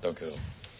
Dank u wel.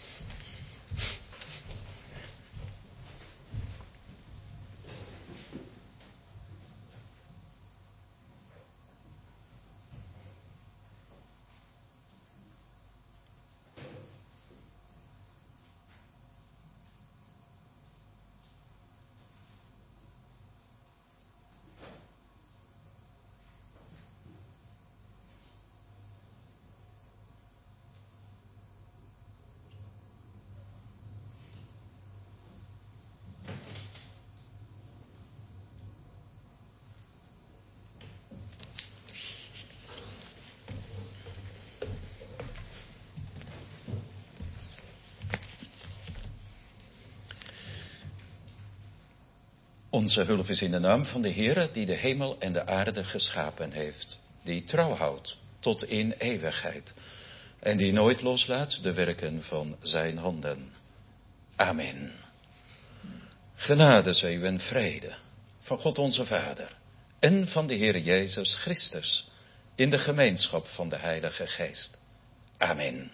Onze hulp is in de naam van de Heere die de hemel en de aarde geschapen heeft, die trouw houdt tot in eeuwigheid en die nooit loslaat de werken van zijn handen. Amen. Genade zij u en vrede van God onze Vader en van de Heere Jezus Christus in de gemeenschap van de Heilige Geest. Amen.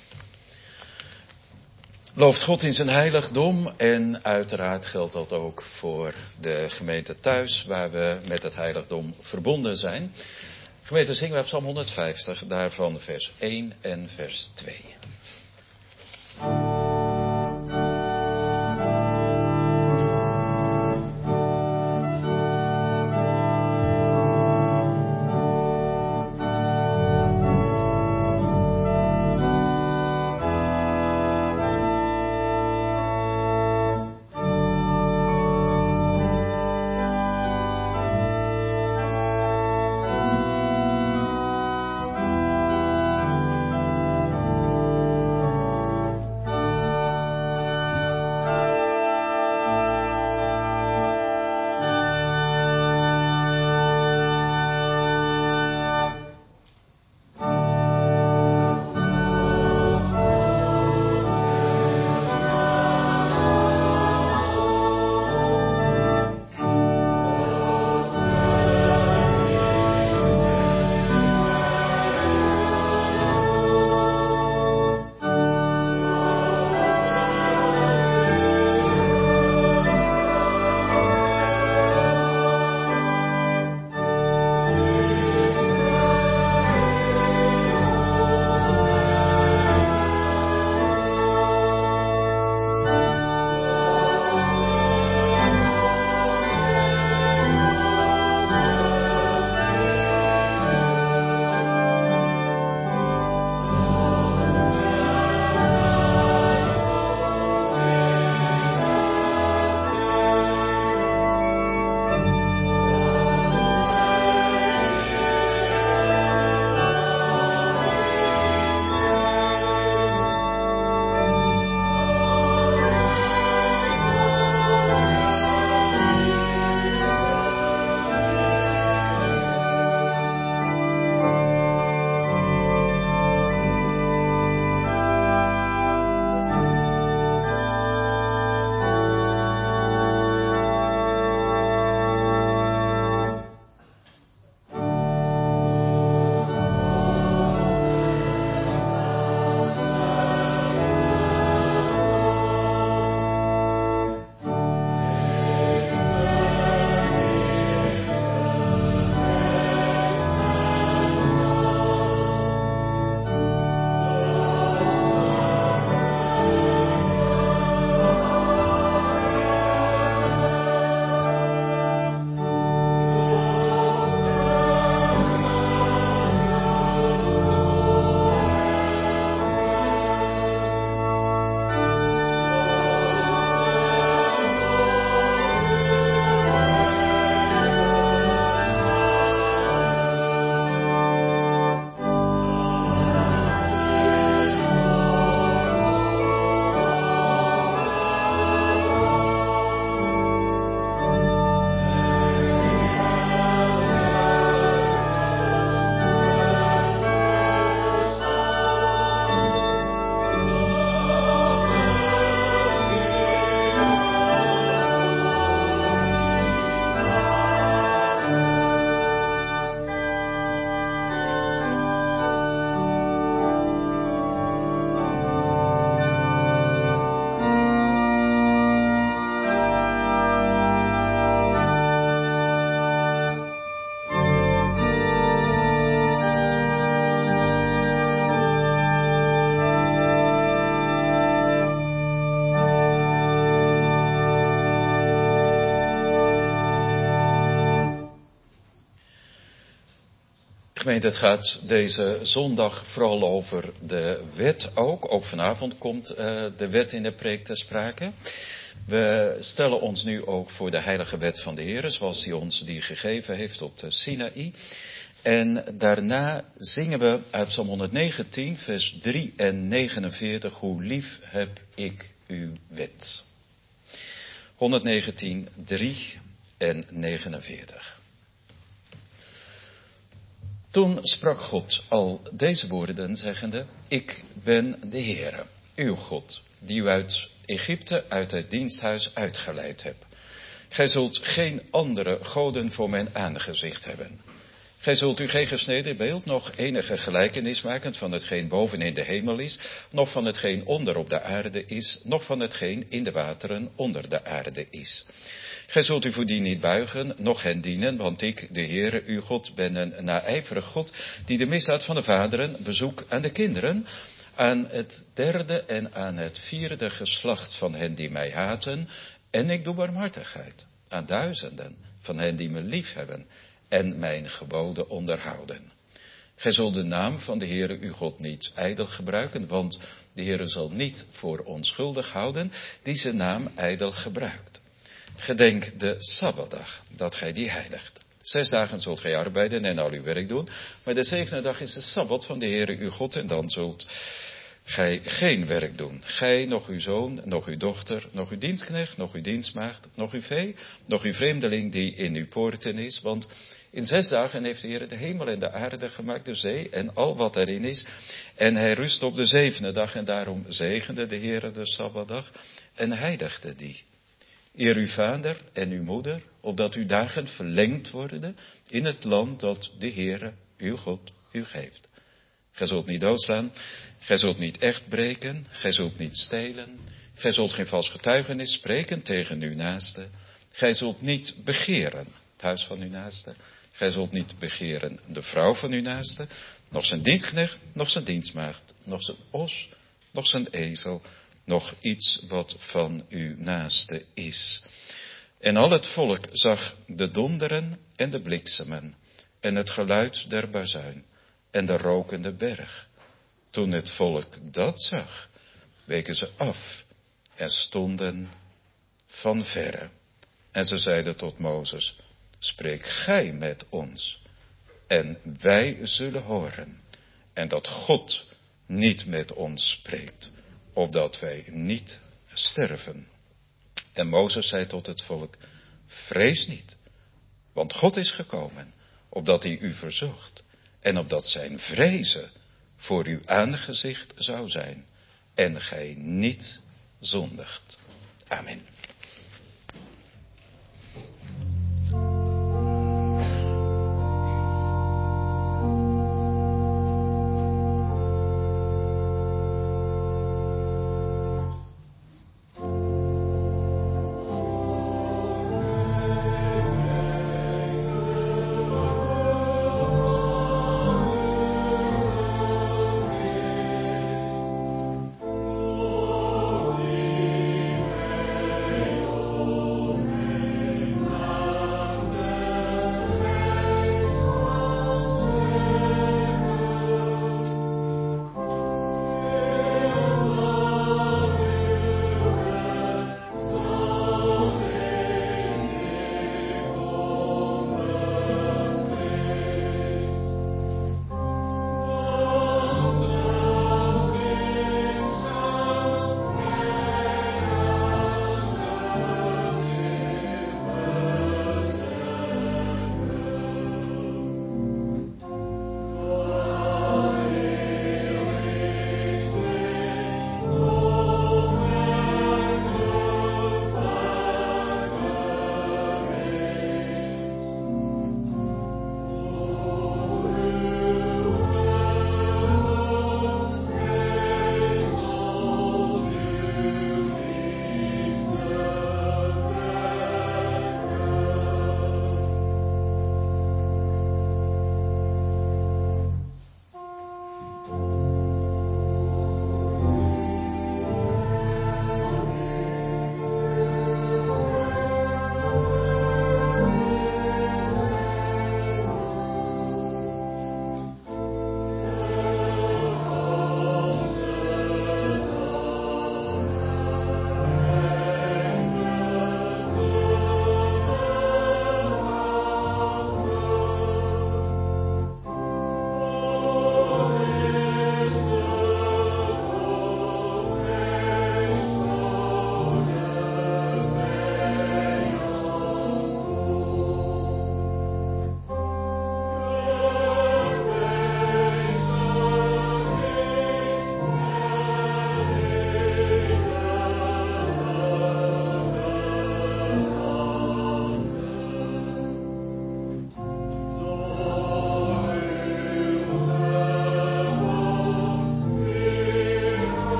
Looft God in zijn heiligdom en uiteraard geldt dat ook voor de gemeente thuis waar we met het heiligdom verbonden zijn. Gemeente, zingen we Psalm 150, daarvan vers 1 en vers 2. Gemeente, het gaat deze zondag vooral over de wet ook. Ook vanavond komt de wet in de preek ter sprake. We stellen ons nu ook voor de heilige wet van de Heer, zoals hij ons die gegeven heeft op de Sinaï. En daarna zingen we uit Psalm 119, vers 3 en 49, hoe lief heb ik uw wet. 119, 3 en 49. Toen sprak God al deze woorden, zeggende: Ik ben de Heere, uw God, die u uit Egypte, uit het diensthuis uitgeleid hebt. Gij zult geen andere goden voor mijn aangezicht hebben. Gij zult u geen gesneden beeld, nog enige gelijkenis maken van hetgeen boven in de hemel is, nog van hetgeen onder op de aarde is, nog van hetgeen in de wateren onder de aarde is. Gij zult u voor die niet buigen, noch hen dienen, want ik, de Heere, uw God, ben een naijverig God, die de misdaad van de vaderen bezoekt aan de kinderen, aan het derde en aan het vierde geslacht van hen die mij haten, en ik doe barmhartigheid aan duizenden van hen die me lief hebben en mijn geboden onderhouden. Gij zult de naam van de Heere uw God niet ijdel gebruiken, want de Heere zal niet voor onschuldig houden die zijn naam ijdel gebruikt. Gedenk de Sabbatdag, dat gij die heiligt. 6 dagen zult gij arbeiden en al uw werk doen, maar de 7e dag is de Sabbat van de Heere uw God, en dan zult gij geen werk doen. Gij, nog uw zoon, nog uw dochter, nog uw dienstknecht, nog uw dienstmaagd, nog uw vee, nog uw vreemdeling die in uw poorten is, want in 6 dagen heeft de Heere de hemel en de aarde gemaakt, de zee en al wat erin is, en hij rust op de 7e dag, en daarom zegende de Heere de Sabbatdag en heiligde die. Eer uw vader en uw moeder, opdat uw dagen verlengd worden in het land dat de Heere, uw God, u geeft. Gij zult niet doodslaan, gij zult niet echt breken, gij zult niet stelen, gij zult geen vals getuigenis spreken tegen uw naaste, gij zult niet begeren het huis van uw naaste, gij zult niet begeren de vrouw van uw naaste, nog zijn dienstknecht, nog zijn dienstmaagd, nog zijn os, nog zijn ezel, nog iets wat van uw naaste is. En al het volk zag de donderen en de bliksemen en het geluid der bazuin en de rokende berg. Toen het volk dat zag, weken ze af en stonden van verre. En ze zeiden tot Mozes: spreek gij met ons en wij zullen horen. En dat God niet met ons spreekt, opdat wij niet sterven. En Mozes zei tot het volk: vrees niet, want God is gekomen, opdat hij u verzocht, en opdat zijn vrezen voor uw aangezicht zou zijn, en gij niet zondigt. Amen.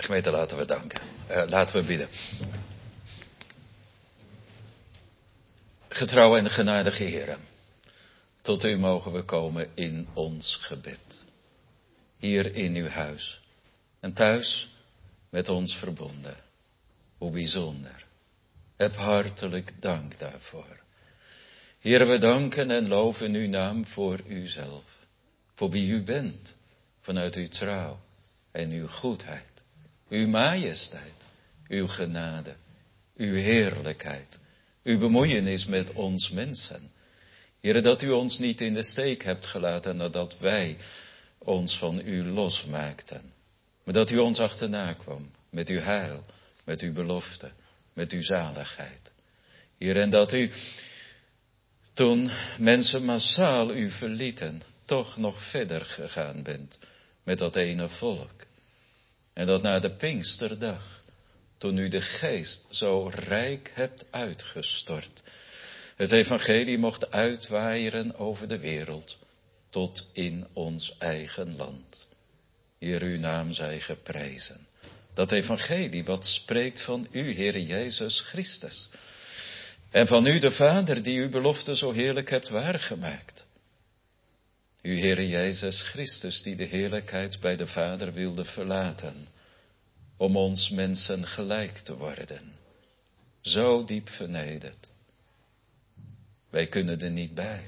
Gemeente, laten we danken. Laten we bidden. Getrouw en genadige Heer, tot u mogen we komen in ons gebed. Hier in uw huis en thuis met ons verbonden. Hoe bijzonder. Heb hartelijk dank daarvoor. Heer, we danken en loven uw naam voor uzelf. Voor wie u bent, vanuit uw trouw en uw goedheid. Uw majesteit, uw genade, uw heerlijkheid, uw bemoeienis met ons mensen. Heere, dat u ons niet in de steek hebt gelaten nadat wij ons van u losmaakten. Maar dat u ons achterna kwam met uw heil, met uw belofte, met uw zaligheid. Heere, en dat u, toen mensen massaal u verlieten, toch nog verder gegaan bent met dat ene volk. En dat na de Pinksterdag, toen u de geest zo rijk hebt uitgestort, het evangelie mocht uitwaaieren over de wereld, tot in ons eigen land. Heer, uw naam zij geprezen. Dat evangelie wat spreekt van u, Heere Jezus Christus. En van u de Vader die uw belofte zo heerlijk hebt waargemaakt. U, Heere Jezus Christus, die de heerlijkheid bij de Vader wilde verlaten, om ons mensen gelijk te worden. Zo diep vernederd. Wij kunnen er niet bij.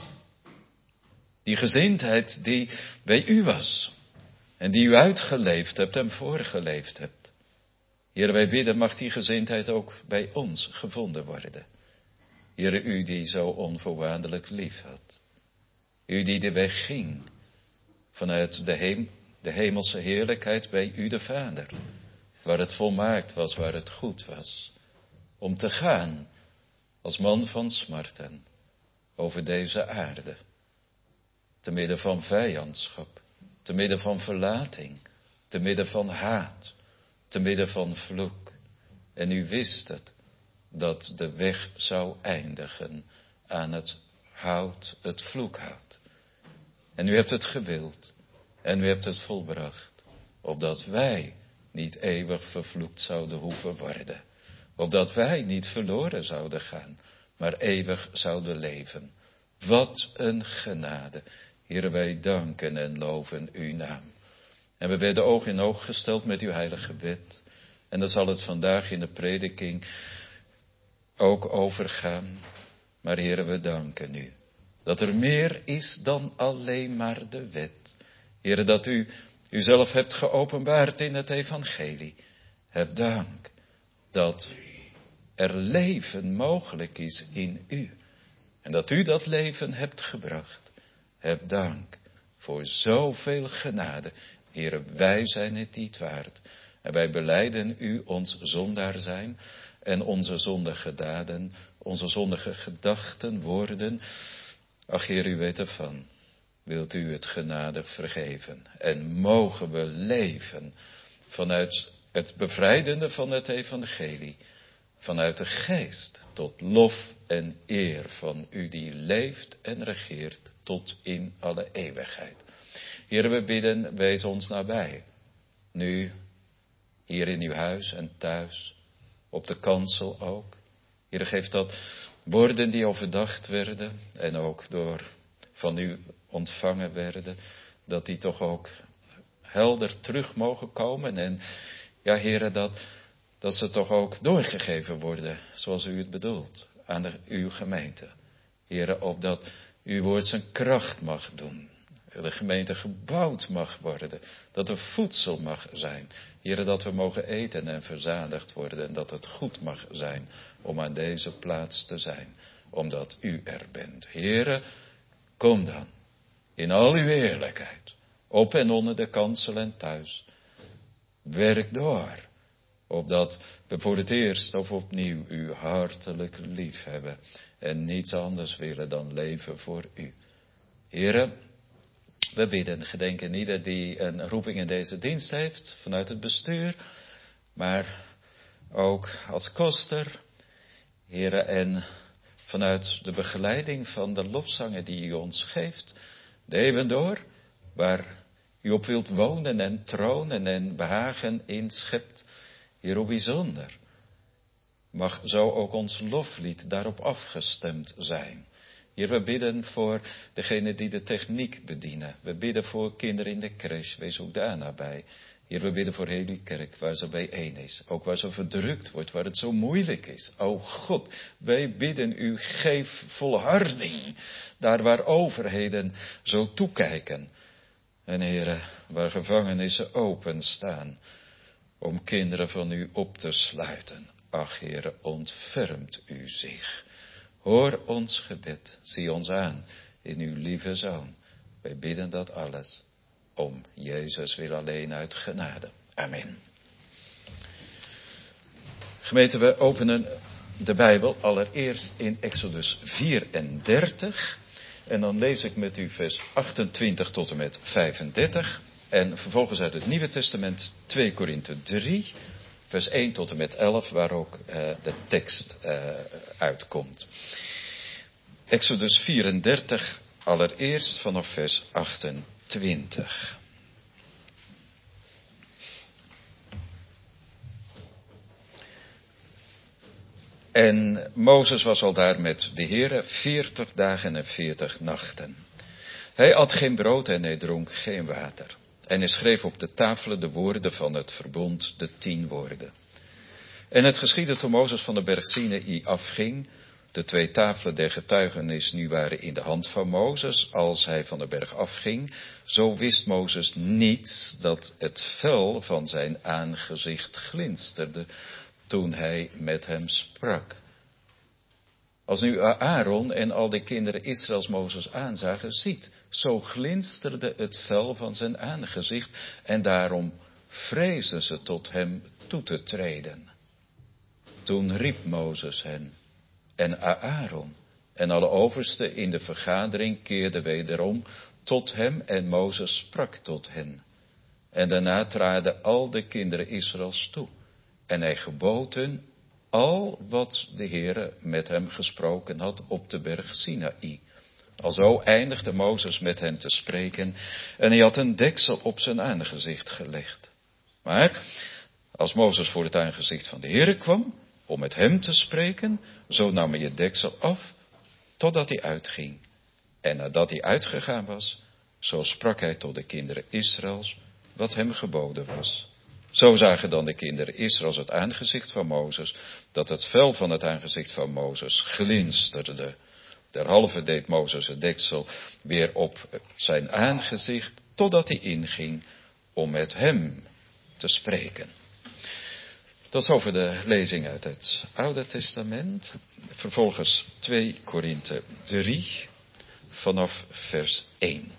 Die gezindheid die bij u was, en die u uitgeleefd hebt en voorgeleefd hebt. Heer, wij bidden, mag die gezindheid ook bij ons gevonden worden. Heer, u die zo onvoorwaardelijk lief had. U die de weg ging vanuit de hemelse heerlijkheid bij u de Vader. Waar het volmaakt was, waar het goed was. Om te gaan als man van smarten over deze aarde. Te midden van vijandschap, te midden van verlating, te midden van haat, te midden van vloek. En u wist het, dat de weg zou eindigen aan het hout, het vloekhout. En u hebt het gewild en u hebt het volbracht, opdat wij niet eeuwig vervloekt zouden hoeven worden. Opdat wij niet verloren zouden gaan, maar eeuwig zouden leven. Wat een genade. Heere, wij danken en loven uw naam. En we werden oog in oog gesteld met uw heilige wet. En dan zal het vandaag in de prediking ook overgaan. Maar Heere, we danken u. Dat er meer is dan alleen maar de wet. Heere, dat u uzelf hebt geopenbaard in het evangelie. Heb dank dat er leven mogelijk is in u. En dat u dat leven hebt gebracht. Heb dank voor zoveel genade. Heere, wij zijn het niet waard. En wij belijden u ons zondaar zijn. En onze zondige daden, onze zondige gedachten, woorden. Ach, Heer, u weet ervan. Wilt u het genadig vergeven. En mogen we leven vanuit het bevrijdende van het evangelie. Vanuit de geest tot lof en eer van u die leeft en regeert tot in alle eeuwigheid. Heer, we bidden, wees ons nabij. Nu, hier in uw huis en thuis, op de kansel ook. Heer, geef dat woorden die overdacht werden en ook van u ontvangen werden, dat die toch ook helder terug mogen komen. En ja, Heer, dat ze toch ook doorgegeven worden, zoals u het bedoelt, aan uw gemeente. Heer, opdat uw woord zijn kracht mag doen. De gemeente gebouwd mag worden. Dat er voedsel mag zijn. Heer, dat we mogen eten en verzadigd worden. En dat het goed mag zijn om aan deze plaats te zijn. Omdat u er bent. Heer, kom dan. In al uw heerlijkheid. Op en onder de kansel en thuis. Werk door. Opdat we voor het eerst of opnieuw u hartelijk lief hebben. En niets anders willen dan leven voor u. Heere, we bidden, gedenken ieder die een roeping in deze dienst heeft. Vanuit het bestuur. Maar ook als koster. Heere, en vanuit de begeleiding van de lofzangen die u ons geeft. De eeuwen door. Waar U op wilt wonen en tronen en behagen inschept. Heer, hoe bijzonder. Mag zo ook ons loflied daarop afgestemd zijn. Heer, we bidden voor degenen die de techniek bedienen. We bidden voor kinderen in de crash. Wees ook daar nabij. Heer, we bidden voor heel uw kerk, waar ze bijeen is. Ook waar ze verdrukt wordt, waar het zo moeilijk is. O God, wij bidden u, geef volharding. Daar waar overheden zo toekijken. En Heer, waar gevangenissen openstaan. Om kinderen van u op te sluiten. Ach Heer, ontfermt u zich. Hoor ons gebed, zie ons aan in uw lieve Zoon. Wij bidden dat alles om Jezus wil alleen uit genade. Amen. Gemeente, we openen de Bijbel allereerst in Exodus 34. En dan lees ik met u vers 28 tot en met 35. En vervolgens uit het Nieuwe Testament 2 Korinthe 3. Vers 1 tot en met 11, waar ook de tekst uitkomt. Exodus 34, allereerst vanaf vers 28. En Mozes was al daar met de Heere 40 dagen en 40 nachten. Hij at geen brood en hij dronk geen water. En hij schreef op de tafelen de woorden van het verbond, de 10 woorden. En het geschiedde toen Mozes van de berg Sinaï afging. De 2 tafelen der getuigenis nu waren in de hand van Mozes als hij van de berg afging. Zo wist Mozes niet dat het vel van zijn aangezicht glinsterde toen hij met hem sprak. Als nu Aaron en al de kinderen Israëls Mozes aanzagen, ziet, zo glinsterde het vel van zijn aangezicht en daarom vreesden ze tot hem toe te treden. Toen riep Mozes hen en Aaron en alle oversten in de vergadering keerden wederom tot hem en Mozes sprak tot hen. En daarna traden al de kinderen Israëls toe en hij gebood hun al wat de Heere met hem gesproken had op de berg Sinaï. Alzo eindigde Mozes met hen te spreken en hij had een deksel op zijn aangezicht gelegd. Maar als Mozes voor het aangezicht van de Heere kwam om met hem te spreken, zo nam hij het deksel af totdat hij uitging. En nadat hij uitgegaan was, zo sprak hij tot de kinderen Israëls wat hem geboden was. Zo zagen dan de kinderen Israëls het aangezicht van Mozes, dat het vel van het aangezicht van Mozes glinsterde. Derhalve deed Mozes het deksel weer op zijn aangezicht, totdat hij inging om met hem te spreken. Dat is over de lezing uit het Oude Testament. Vervolgens 2 Korinthe 3, vanaf vers 1.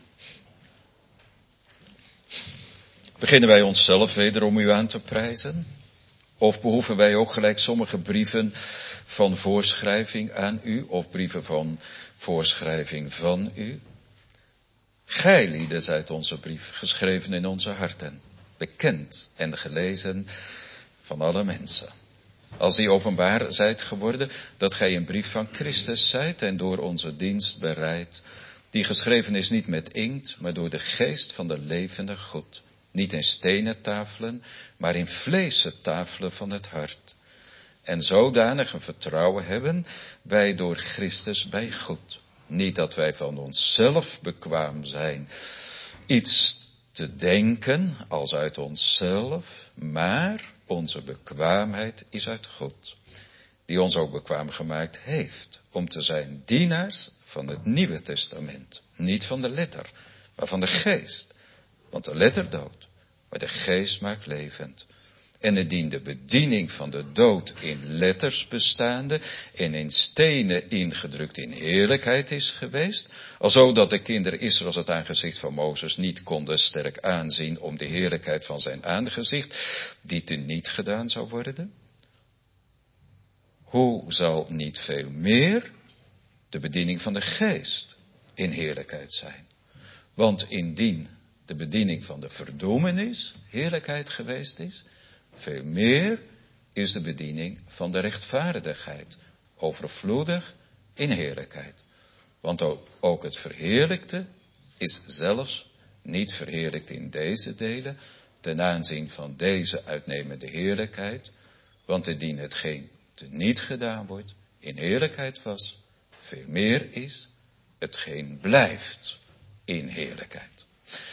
Beginnen wij onszelf wederom u aan te prijzen? Of behoeven wij ook gelijk sommige brieven van voorschrijving aan u, of brieven van voorschrijving van u? Gij lieden zijt onze brief, geschreven in onze harten, bekend en gelezen van alle mensen. Als die openbaar zijt geworden, dat gij een brief van Christus zijt en door onze dienst bereid, die geschreven is niet met inkt, maar door de geest van de levende God. Niet in stenen tafelen, maar in vleesen tafelen van het hart. En zodanig een vertrouwen hebben wij door Christus bij God. Niet dat wij van onszelf bekwaam zijn iets te denken als uit onszelf, maar onze bekwaamheid is uit God, die ons ook bekwaam gemaakt heeft om te zijn dienaars van het Nieuwe Testament. Niet van de letter, maar van de geest. Want de letter doodt, maar de geest maakt levend. En indien de bediening van de dood in letters bestaande en in stenen ingedrukt in heerlijkheid is geweest, alzo dat de kinderen Israëls het aangezicht van Mozes niet konden sterk aanzien om de heerlijkheid van zijn aangezicht, die teniet gedaan zou worden, hoe zal niet veel meer de bediening van de geest in heerlijkheid zijn? Want indien de bediening van de verdoemenis heerlijkheid geweest is, veel meer is de bediening van de rechtvaardigheid overvloedig in heerlijkheid. Want ook het verheerlijkte is zelfs niet verheerlijkt in deze delen, ten aanzien van deze uitnemende heerlijkheid, want indien hetgeen teniet gedaan wordt, in heerlijkheid was, veel meer is, hetgeen blijft in heerlijkheid.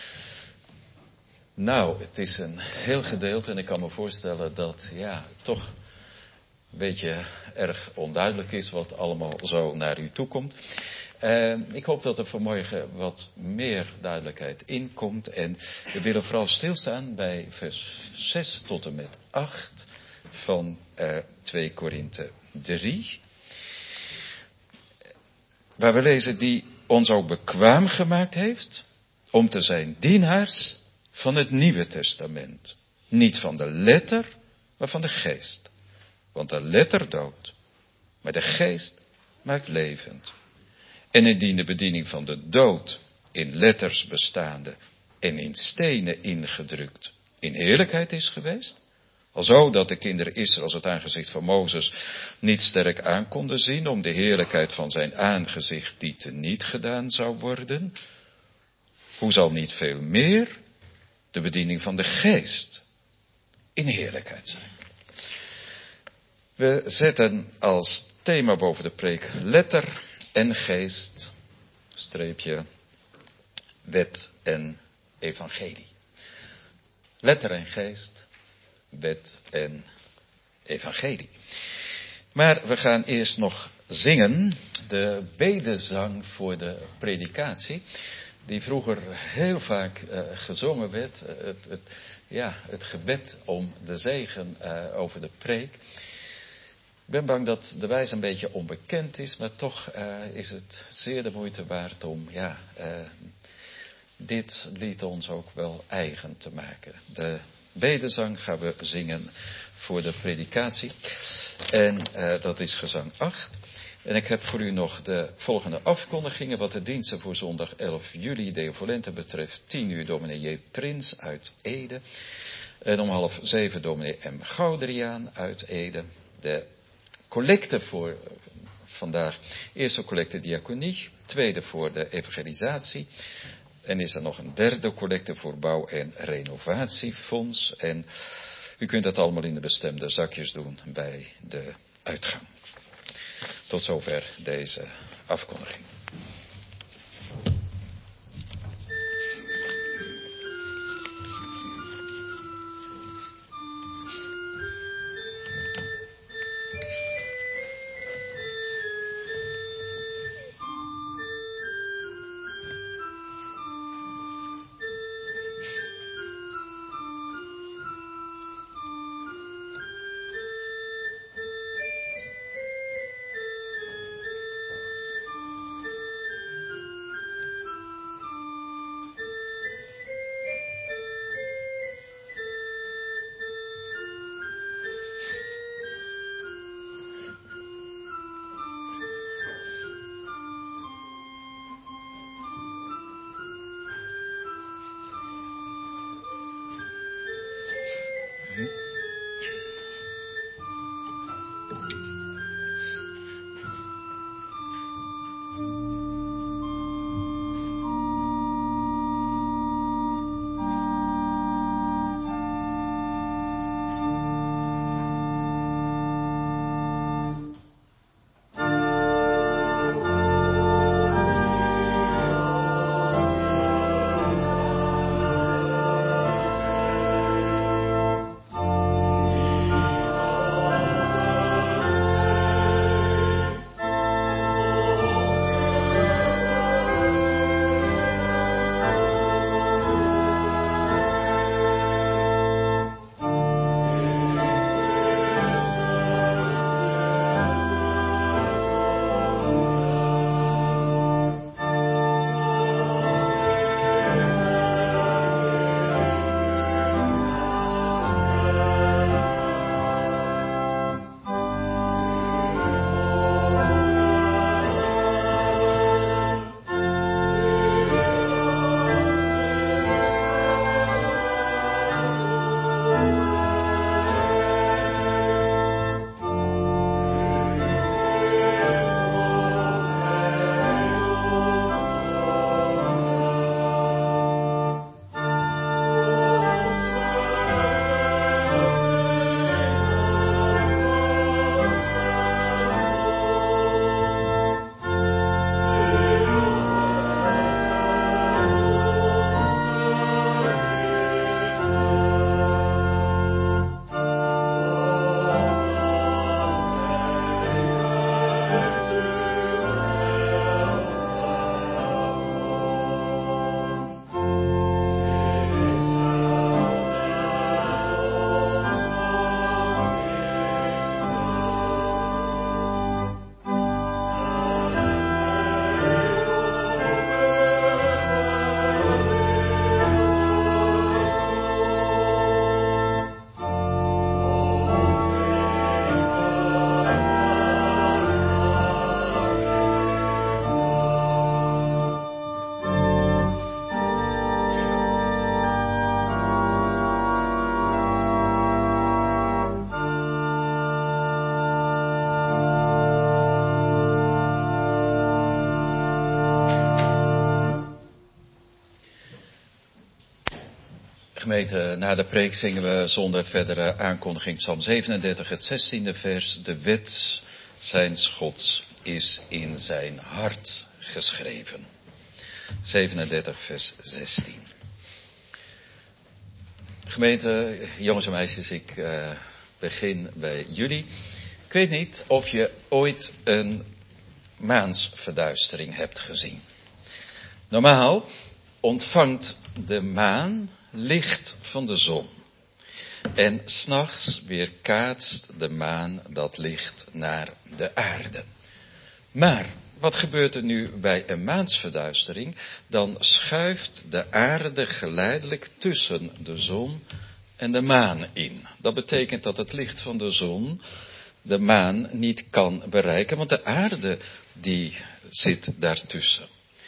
Nou, het is een heel gedeelte en ik kan me voorstellen dat, toch een beetje erg onduidelijk is wat allemaal zo naar u toe komt. Ik hoop dat er vanmorgen wat meer duidelijkheid in komt. En we willen vooral stilstaan bij vers 6 tot en met 8 van 2 Korinthe 3. Waar we lezen die ons ook bekwaam gemaakt heeft om te zijn dienaars van het Nieuwe Testament. Niet van de letter, maar van de geest. Want de letter doodt, maar de geest maakt levend. En indien de bediening van de dood in letters bestaande en in stenen ingedrukt in heerlijkheid is geweest, alzo dat de kinderen Israëls het aangezicht van Mozes niet sterk aan konden zien om de heerlijkheid van zijn aangezicht die teniet gedaan zou worden, hoe zal niet veel meer de bediening van de geest in heerlijkheid zijn? We zetten als thema boven de preek letter en geest, streepje, wet en evangelie. Letter en geest, wet en evangelie. Maar we gaan eerst nog zingen de bedezang voor de predikatie, die vroeger heel vaak gezongen werd. Het gebed om de zegen over de preek. Ik ben bang dat de wijze een beetje onbekend is, maar toch is het zeer de moeite waard om dit lied ons ook wel eigen te maken. De bedezang gaan we zingen voor de predikatie. En dat is gezang 8. En ik heb voor u nog de volgende afkondigingen wat de diensten voor zondag 11 juli Deo Volente betreft. 10 uur dominee J. Prins uit Ede. En om 6:30 dominee M. Gouderiaan uit Ede. De collecte voor vandaag. Eerste collecte diaconie. Tweede voor de evangelisatie. En is er nog een derde collecte voor bouw- en renovatiefonds. En u kunt dat allemaal in de bestemde zakjes doen bij de uitgang. Tot zover deze afkondiging. Gemeente, na de preek zingen we zonder verdere aankondiging Psalm 37, het 16e vers. De wet zijns Gods is in zijn hart geschreven. 37 vers 16. Gemeente, jongens en meisjes, ik begin bij jullie. Ik weet niet of je ooit een maansverduistering hebt gezien. Normaal ontvangt de maan licht van de zon. En 's nachts weerkaatst de maan dat licht naar de aarde. Maar wat gebeurt er nu bij een maansverduistering? Dan schuift de aarde geleidelijk tussen de zon en de maan in. Dat betekent dat het licht van de zon de maan niet kan bereiken, want de aarde die zit daartussen.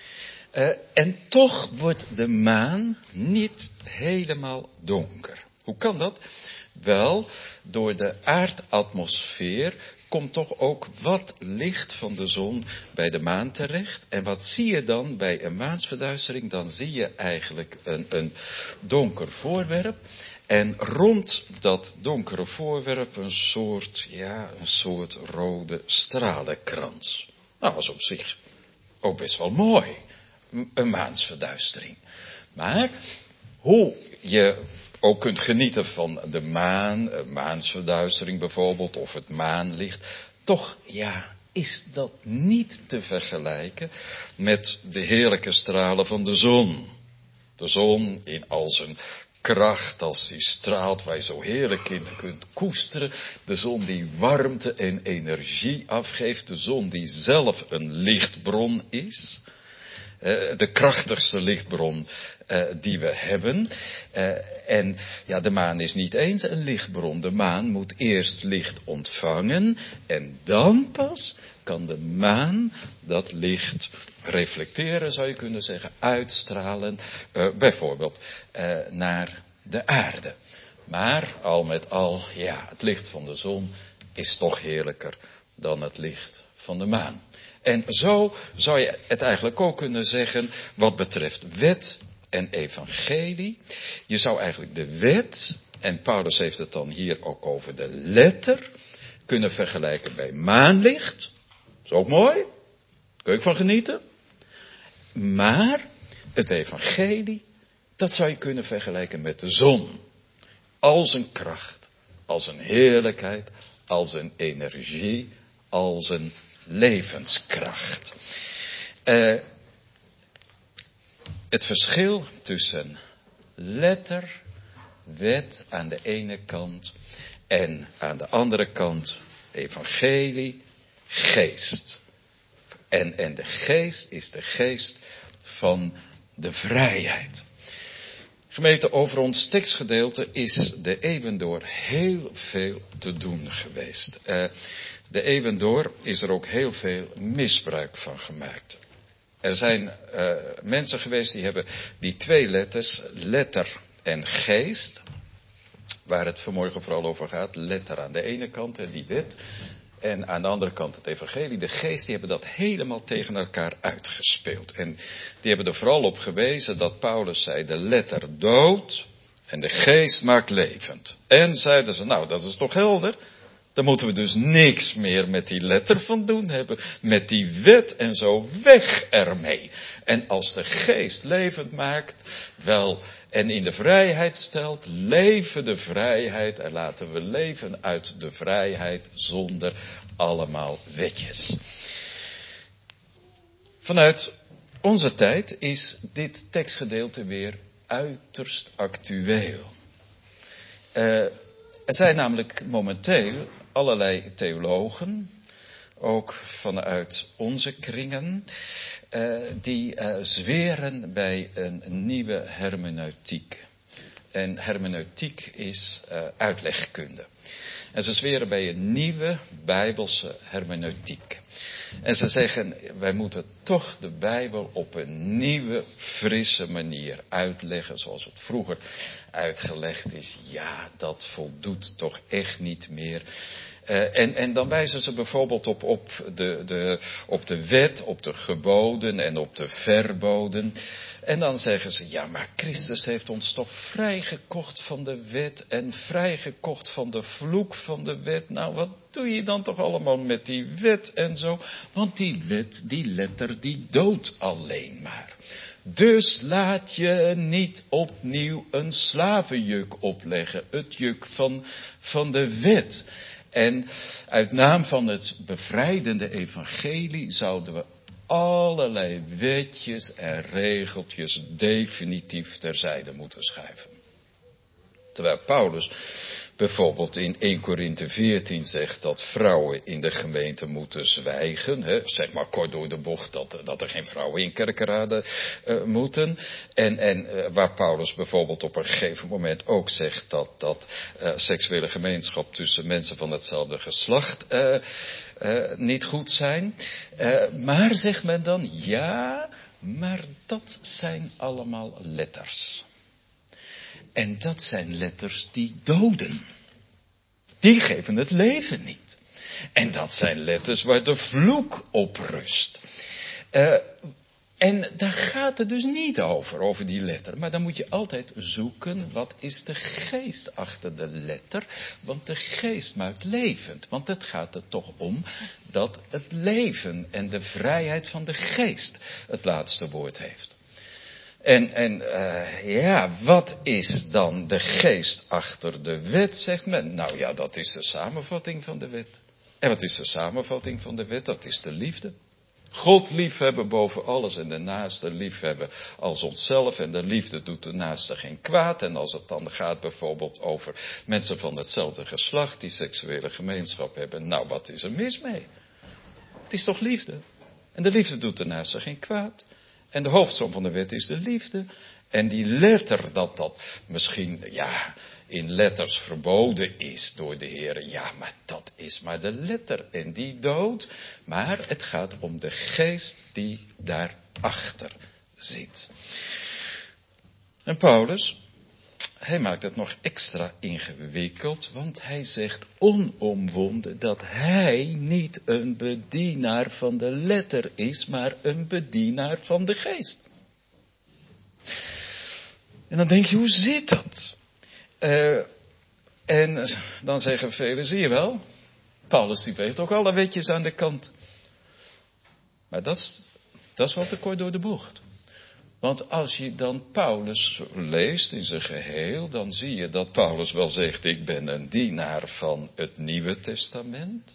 En toch wordt de maan niet helemaal donker. Hoe kan dat? Wel, door de aardatmosfeer komt toch ook wat licht van de zon bij de maan terecht. En wat zie je dan bij een maansverduistering? Dan zie je eigenlijk een donker voorwerp. En rond dat donkere voorwerp een soort rode stralenkrans. Nou, dat is op zich ook best wel mooi. Een maansverduistering. Maar hoe je ook kunt genieten van de maan, een maansverduistering bijvoorbeeld, of het maanlicht, toch is dat niet te vergelijken met de heerlijke stralen van de zon. De zon in al zijn kracht, als die straalt, waar je zo heerlijk in kunt koesteren. De zon die warmte en energie afgeeft. De zon die zelf een lichtbron is. De krachtigste lichtbron die we hebben. En de maan is niet eens een lichtbron. De maan moet eerst licht ontvangen. En dan pas kan de maan dat licht reflecteren, zou je kunnen zeggen, uitstralen. Bijvoorbeeld naar de aarde. Maar al met al, het licht van de zon is toch heerlijker dan het licht van de maan. En zo zou je het eigenlijk ook kunnen zeggen wat betreft wet en evangelie. Je zou eigenlijk de wet, en Paulus heeft het dan hier ook over de letter, kunnen vergelijken bij maanlicht. Dat is ook mooi. Daar kun je van genieten. Maar het evangelie, dat zou je kunnen vergelijken met de zon. Als een kracht, als een heerlijkheid, als een energie, als een levenskracht. Het verschil tussen letter, wet aan de ene kant en aan de andere kant evangelie, geest. En de geest is de geest van de vrijheid. Gemeente, over ons tekstgedeelte is de eeuwen door heel veel te doen geweest. De eeuwen door is er ook heel veel misbruik van gemaakt. Er zijn mensen geweest die hebben die twee letters, letter en geest, waar het vanmorgen vooral over gaat, letter aan de ene kant en die wet, en aan de andere kant het evangelie, de geest, die hebben dat helemaal tegen elkaar uitgespeeld. En die hebben er vooral op gewezen dat Paulus zei, de letter dood en de geest maakt levend. En zeiden ze, nou dat is toch helder? Dan moeten we dus niks meer met die letter van doen hebben, met die wet en zo, weg ermee. En als de geest levend maakt, wel, en in de vrijheid stelt, leven de vrijheid en laten we leven uit de vrijheid zonder allemaal wetjes. Vanuit onze tijd is dit tekstgedeelte weer uiterst actueel. Er zijn namelijk momenteel allerlei theologen, ook vanuit onze kringen, die zweren bij een nieuwe hermeneutiek. En hermeneutiek is uitlegkunde. En ze zweren bij een nieuwe Bijbelse hermeneutiek. En ze zeggen, wij moeten toch de Bijbel op een nieuwe, frisse manier uitleggen, zoals het vroeger uitgelegd is. Ja, dat voldoet toch echt niet meer. En dan wijzen ze bijvoorbeeld op de wet, op de geboden en op de verboden. En dan zeggen ze, ja, maar Christus heeft ons toch vrijgekocht van de wet en vrijgekocht van de vloek van de wet. Nou, wat doe je dan toch allemaal met die wet en zo? Want die wet, die letter, die doodt alleen maar. Dus laat je niet opnieuw een slavenjuk opleggen, het juk van de wet. En uit naam van het bevrijdende evangelie zouden we allerlei wetjes en regeltjes definitief terzijde moeten schuiven. Terwijl Paulus bijvoorbeeld in 1 Korinthe 14 zegt dat vrouwen in de gemeente moeten zwijgen. Zeg maar kort door de bocht dat er geen vrouwen in kerkenraden moeten. En waar Paulus bijvoorbeeld op een gegeven moment ook zegt dat seksuele gemeenschap tussen mensen van hetzelfde geslacht niet goed zijn. Maar zegt men dan, ja, maar dat zijn allemaal letters. En dat zijn letters die doden. Die geven het leven niet. En dat zijn letters waar de vloek op rust. En daar gaat het dus niet over die letter. Maar dan moet je altijd zoeken, wat is de geest achter de letter? Want de geest maakt levend. Want het gaat er toch om dat het leven en de vrijheid van de geest het laatste woord heeft. En wat is dan de geest achter de wet, zegt men? Nou ja, dat is de samenvatting van de wet. En wat is de samenvatting van de wet? Dat is de liefde. God liefhebben boven alles en de naaste liefhebben als onszelf. En de liefde doet de naaste geen kwaad. En als het dan gaat bijvoorbeeld over mensen van hetzelfde geslacht die seksuele gemeenschap hebben. Nou, wat is er mis mee? Het is toch liefde? En de liefde doet de naaste geen kwaad. En de hoofdsom van de wet is de liefde. En die letter, dat misschien, ja, in letters verboden is door de Heer. Ja, maar dat is maar de letter en die dood. Maar het gaat om de geest die daarachter zit. En Paulus, hij maakt het nog extra ingewikkeld, want hij zegt onomwonden dat hij niet een bedienaar van de letter is, maar een bedienaar van de geest. En dan denk je, hoe zit dat? En dan zeggen velen, zie je wel, Paulus die veegt ook alle wetjes aan de kant. Maar dat is wel te kort door de bocht. Want als je dan Paulus leest in zijn geheel, dan zie je dat Paulus wel zegt, ik ben een dienaar van het Nieuwe Testament.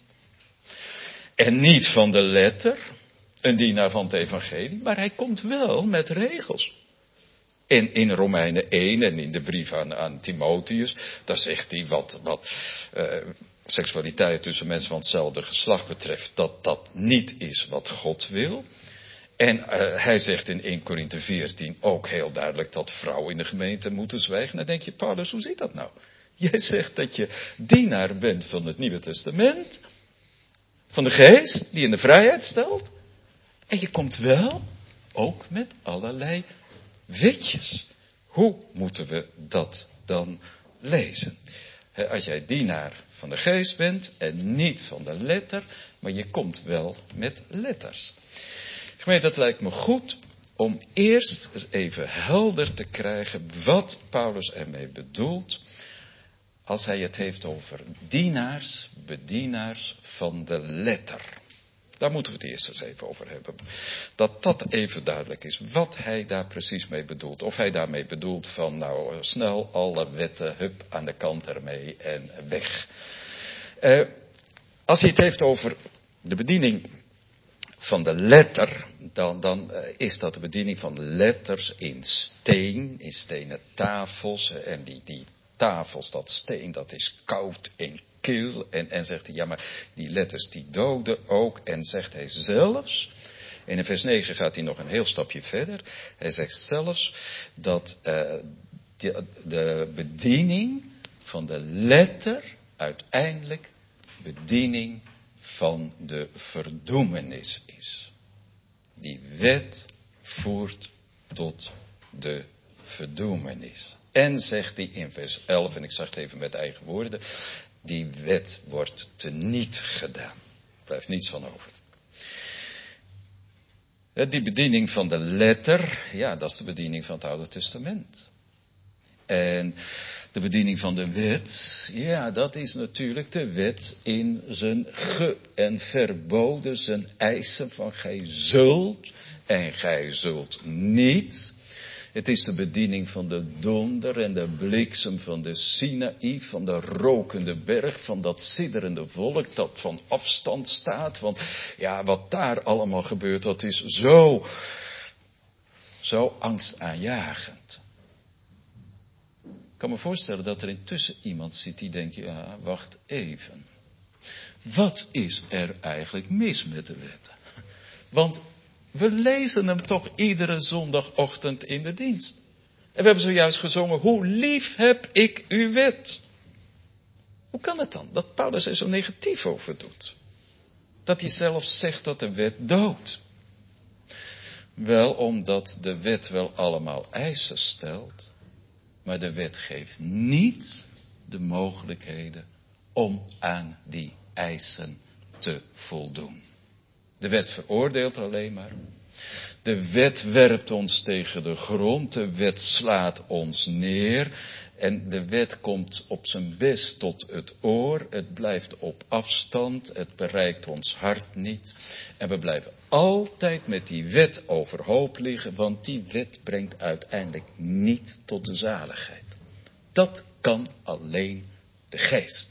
En niet van de letter, een dienaar van het evangelie, maar hij komt wel met regels. En in Romeinen 1 en in de brief aan Timotheus, daar zegt hij wat seksualiteit tussen mensen van hetzelfde geslacht betreft, dat niet is wat God wil. En hij zegt in 1 Korinthe 14 ook heel duidelijk dat vrouwen in de gemeente moeten zwijgen. Dan denk je, Paulus, hoe zit dat nou? Jij zegt dat je dienaar bent van het Nieuwe Testament, van de geest die in de vrijheid stelt. En je komt wel ook met allerlei wetjes. Hoe moeten we dat dan lezen? Als jij dienaar van de geest bent en niet van de letter, maar je komt wel met letters. Gemeente, het lijkt me goed om eerst eens even helder te krijgen wat Paulus ermee bedoelt als hij het heeft over dienaars, bedienaars van de letter. Daar moeten we het eerst eens even over hebben. Dat even duidelijk is wat hij daar precies mee bedoelt. Of hij daarmee bedoelt van nou snel alle wetten, hup aan de kant ermee en weg. Als hij het heeft over de bediening van de letter, dan is dat de bediening van letters in stenen tafels. En die tafels, dat steen, dat is koud en kil. En zegt hij, ja maar die letters die doden ook. En zegt hij zelfs, en in vers 9 gaat hij nog een heel stapje verder. Hij zegt zelfs dat de bediening van de letter uiteindelijk bediening van de verdoemenis is. Die wet voert tot de verdoemenis. En zegt hij in vers 11, en ik zeg het even met eigen woorden, die wet wordt teniet gedaan. Er blijft niets van over. Die bediening van de letter, ja, dat is de bediening van het Oude Testament. En de bediening van de wet, ja, dat is natuurlijk de wet in zijn en verboden, zijn eisen van gij zult en gij zult niet. Het is de bediening van de donder en de bliksem van de Sinaï, van de rokende berg, van dat sidderende volk dat van afstand staat. Want ja, wat daar allemaal gebeurt, dat is zo angstaanjagend. Ik kan me voorstellen dat er intussen iemand zit die denkt, ja, wacht even. Wat is er eigenlijk mis met de wet? Want we lezen hem toch iedere zondagochtend in de dienst. En we hebben zojuist gezongen, hoe lief heb ik uw wet. Hoe kan het dan dat Paulus er zo negatief over doet? Dat hij zelfs zegt dat de wet doodt. Wel, omdat de wet wel allemaal eisen stelt, maar de wet geeft niet de mogelijkheden om aan die eisen te voldoen. De wet veroordeelt alleen maar. De wet werpt ons tegen de grond. De wet slaat ons neer. En de wet komt op zijn best tot het oor. Het blijft op afstand. Het bereikt ons hart niet. En we blijven altijd met die wet overhoop liggen. Want die wet brengt uiteindelijk niet tot de zaligheid. Dat kan alleen de geest.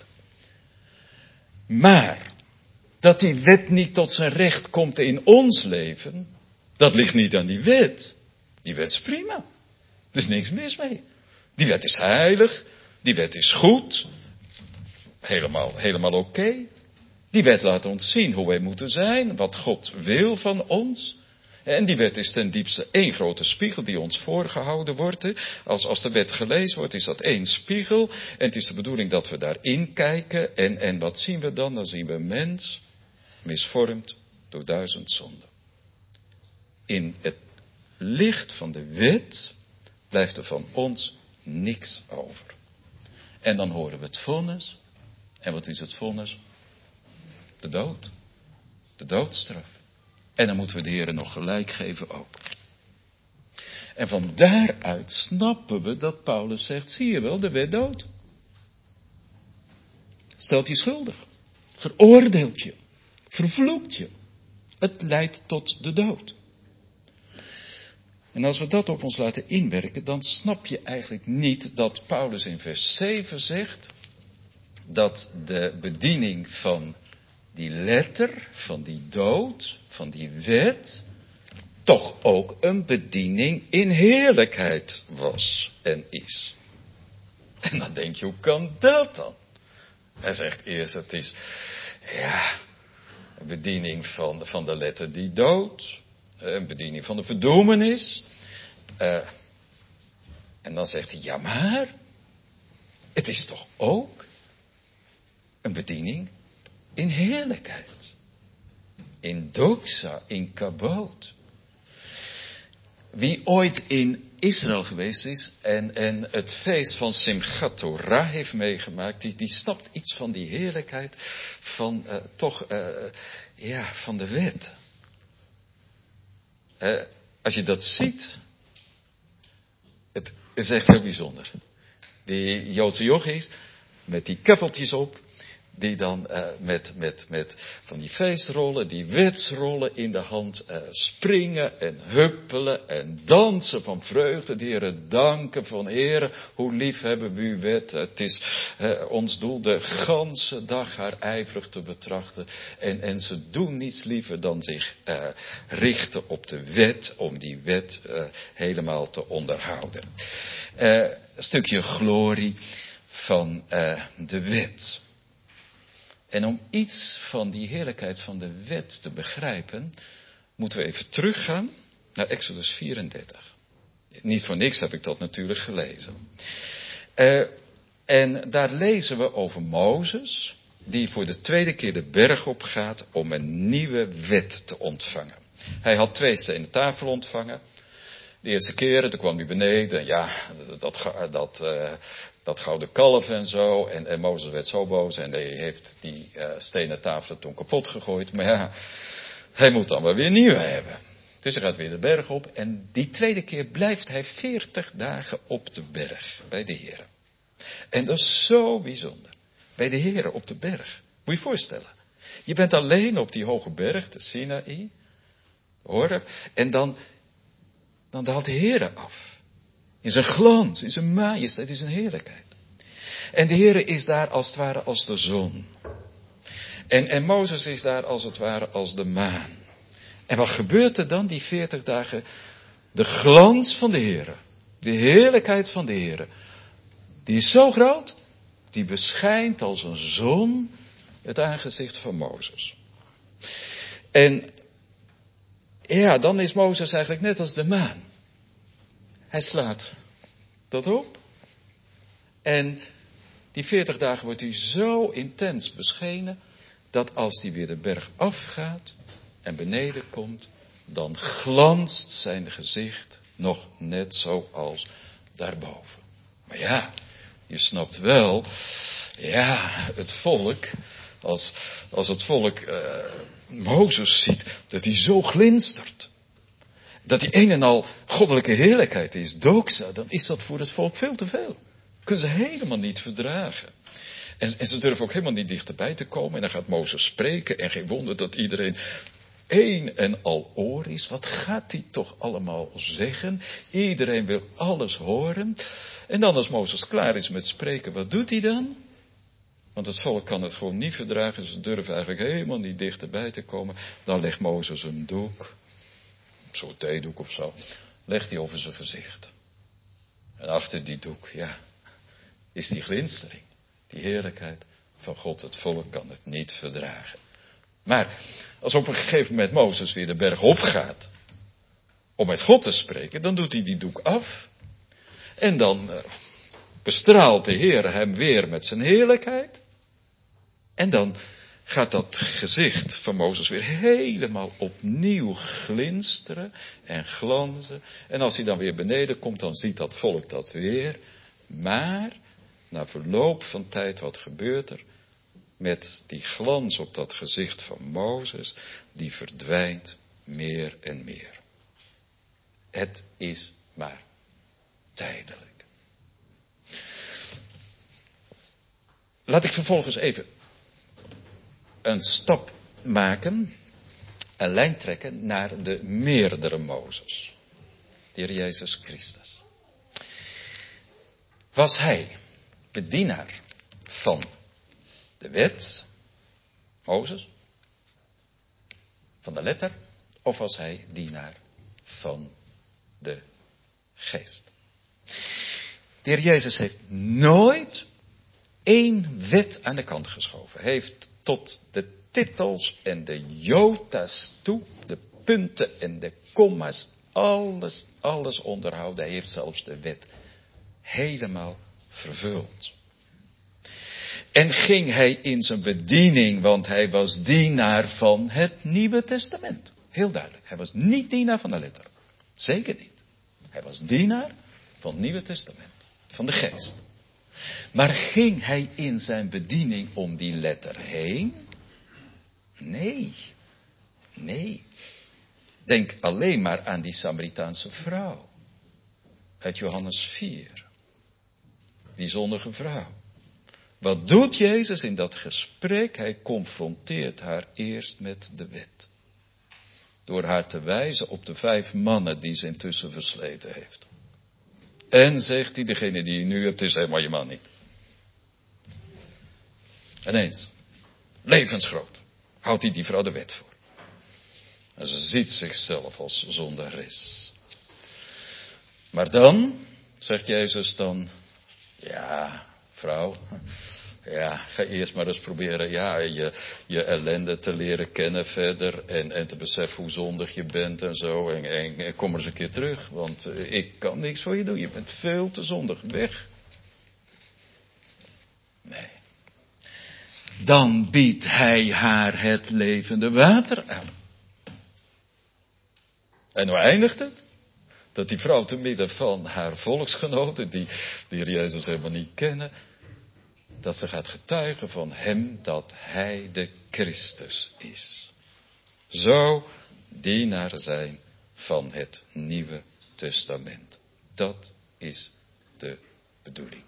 Maar dat die wet niet tot zijn recht komt in ons leven, dat ligt niet aan die wet. Die wet is prima. Er is niks mis mee. Die wet is heilig. Die wet is goed. Helemaal oké. Die wet laat ons zien hoe wij moeten zijn, wat God wil van ons. En die wet is ten diepste één grote spiegel die ons voorgehouden wordt. Als de wet gelezen wordt, is dat één spiegel. En het is de bedoeling dat we daarin kijken. En wat zien we dan? Dan zien we een mens misvormd door 1000 zonden. In het licht van de wet blijft er van ons niks over. En dan horen we het vonnis. En wat is het vonnis? De dood. De doodstraf. En dan moeten we de Heer nog gelijk geven ook. En van daaruit snappen we dat Paulus zegt, zie je wel, de wet dood. Stelt je schuldig. Veroordeelt je. Vervloekt je. Het leidt tot de dood. En als we dat op ons laten inwerken, dan snap je eigenlijk niet dat Paulus in vers 7 zegt dat de bediening van die letter, van die dood, van die wet, toch ook een bediening in heerlijkheid was en is. En dan denk je, hoe kan dat dan? Hij zegt eerst, het is, ja, een bediening van de letter die doodt. Een bediening van de verdoemenis. En dan zegt hij, ja maar, het is toch ook een bediening in heerlijkheid. In doxa, in kaboot. Wie ooit in Israël geweest is en het feest van Simchat Torah heeft meegemaakt, die snapt iets van die heerlijkheid van van de wet. Als je dat ziet, het is echt heel bijzonder. Die Joodse yogis met die keppeltjes op, die dan met van die feestrollen, die wetsrollen in de hand springen en huppelen en dansen van vreugde. De Heere danken van Heere, hoe lief hebben we uw wet. Het is ons doel de ganse dag haar ijverig te betrachten. En ze doen niets liever dan zich richten op de wet, om die wet helemaal te onderhouden. Een stukje glorie van de wet. En om iets van die heerlijkheid van de wet te begrijpen, moeten we even teruggaan naar Exodus 34. Niet voor niks heb ik dat natuurlijk gelezen. En daar lezen we over Mozes, die voor de tweede keer de berg op gaat om een nieuwe wet te ontvangen. Hij had 2 stenen tafel ontvangen. De eerste keren, toen kwam hij beneden. Ja, dat gouden kalf en zo. En Mozes werd zo boos en hij heeft die stenen tafelen toen kapot gegooid. Maar ja, hij moet dan wel weer nieuwe hebben. Dus hij gaat weer de berg op. En die tweede keer blijft hij 40 dagen op de berg bij de Heer. En dat is zo bijzonder. Bij de Heer op de berg. Moet je je voorstellen. Je bent alleen op die hoge berg, de Sinaï. Horeb. En dan daalt de Heer af. In zijn glans, in zijn majesteit, in zijn heerlijkheid. En de Heer is daar als het ware als de zon. En Mozes is daar als het ware als de maan. En wat gebeurt er dan die 40 dagen? De glans van de Heer. De heerlijkheid van de Heer. Die is zo groot. Die beschijnt als een zon het aangezicht van Mozes. En ja, dan is Mozes eigenlijk net als de maan. Hij slaat dat op. En die 40 dagen wordt hij zo intens beschenen, dat als hij weer de berg afgaat en beneden komt, dan glanst zijn gezicht nog net zoals daarboven. Maar ja, je snapt wel, ja, het volk, als het volk Mozes ziet, dat hij zo glinstert. Dat die een en al goddelijke heerlijkheid is, doxa, dan is dat voor het volk veel te veel. Kunnen ze helemaal niet verdragen. En ze durven ook helemaal niet dichterbij te komen. En dan gaat Mozes spreken en geen wonder dat iedereen één en al oor is. Wat gaat hij toch allemaal zeggen? Iedereen wil alles horen. En dan als Mozes klaar is met spreken, wat doet hij dan? Want het volk kan het gewoon niet verdragen. Ze durven eigenlijk helemaal niet dichterbij te komen. Dan legt Mozes een doek. Zo'n theedoek of zo. Legt hij over zijn gezicht. En achter die doek, ja, is die glinstering. Die heerlijkheid van God. Het volk kan het niet verdragen. Maar als op een gegeven moment Mozes weer de berg opgaat om met God te spreken, dan doet hij die doek af. En dan bestraalt de Heer hem weer met zijn heerlijkheid. En dan gaat dat gezicht van Mozes weer helemaal opnieuw glinsteren en glanzen. En als hij dan weer beneden komt, dan ziet dat volk dat weer. Maar na verloop van tijd, wat gebeurt er? Met die glans op dat gezicht van Mozes, die verdwijnt meer en meer. Het is maar tijdelijk. Laat ik vervolgens even een stap maken, een lijn trekken naar de meerdere Mozes. De Heer Jezus Christus. Was hij bedienaar van de wet, Mozes, van de letter, of was hij dienaar van de geest? De Heer Jezus heeft nooit één wet aan de kant geschoven. Hij heeft tot de titels en de jota's toe, de punten en de komma's, alles onderhouden. Hij heeft zelfs de wet helemaal vervuld. En ging hij in zijn bediening, want hij was dienaar van het Nieuwe Testament. Heel duidelijk. Hij was niet dienaar van de letter. Zeker niet. Hij was dienaar van het Nieuwe Testament. Van de geest. Maar ging hij in zijn bediening om die letter heen? Nee. Denk alleen maar aan die Samaritaanse vrouw. Uit Johannes 4. Die zondige vrouw. Wat doet Jezus in dat gesprek? Hij confronteert haar eerst met de wet. Door haar te wijzen op de 5 mannen die ze intussen versleten heeft. En zegt hij, degene die je nu hebt is helemaal je man niet. Ineens, levensgroot, houdt hij die vrouw de wet voor. En ze ziet zichzelf als zondares. Maar dan, zegt Jezus dan, ja, vrouw, ja, ga eerst maar eens proberen, ja, je ellende te leren kennen verder en te beseffen hoe zondig je bent en zo. En kom er eens een keer terug, want ik kan niks voor je doen, je bent veel te zondig, weg. Nee. Dan biedt hij haar het levende water aan. En hoe eindigt het? Dat die vrouw te midden van haar volksgenoten, die de Heer Jezus helemaal niet kennen, dat ze gaat getuigen van hem dat hij de Christus is. Zo dienaar zijn van het Nieuwe Testament. Dat is de bedoeling.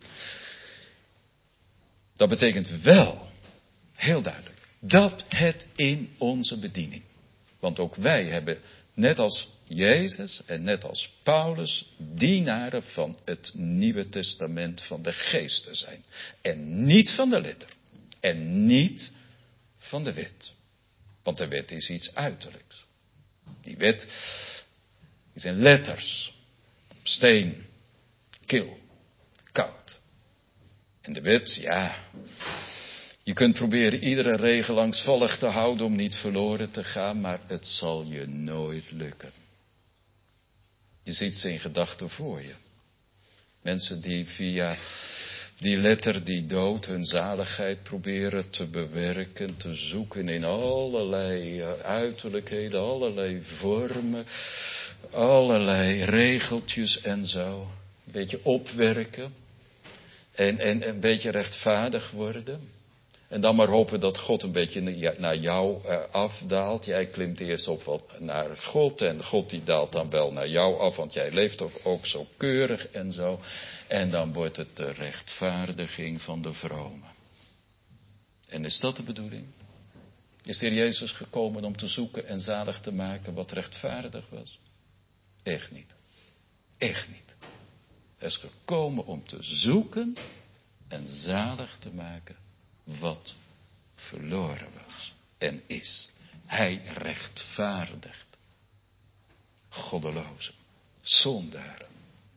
Dat betekent wel, heel duidelijk, dat het in onze bediening. Want ook wij hebben, net als Jezus en net als Paulus, dienaren van het Nieuwe Testament van de geest te zijn. En niet van de letter. En niet van de wet. Want de wet is iets uiterlijks. Die wet is in letters. Steen. Kil. Koud. En de wet, ja. Je kunt proberen iedere regel langsvallig te houden om niet verloren te gaan, maar het zal je nooit lukken. Je ziet ze in gedachten voor je. Mensen die via die letter, die dood, hun zaligheid proberen te bewerken, te zoeken in allerlei uiterlijkheden, allerlei vormen, allerlei regeltjes en zo. Een beetje opwerken en een beetje rechtvaardig worden. En dan maar hopen dat God een beetje naar jou afdaalt. Jij klimt eerst op wat naar God en God die daalt dan wel naar jou af, want jij leeft toch ook zo keurig en zo. En dan wordt het de rechtvaardiging van de vrome. En is dat de bedoeling? Is de Heer Jezus gekomen om te zoeken en zalig te maken wat rechtvaardig was? Echt niet. Echt niet. Hij is gekomen om te zoeken en zalig te maken wat verloren was en is. Hij rechtvaardigt goddelozen, zondaren.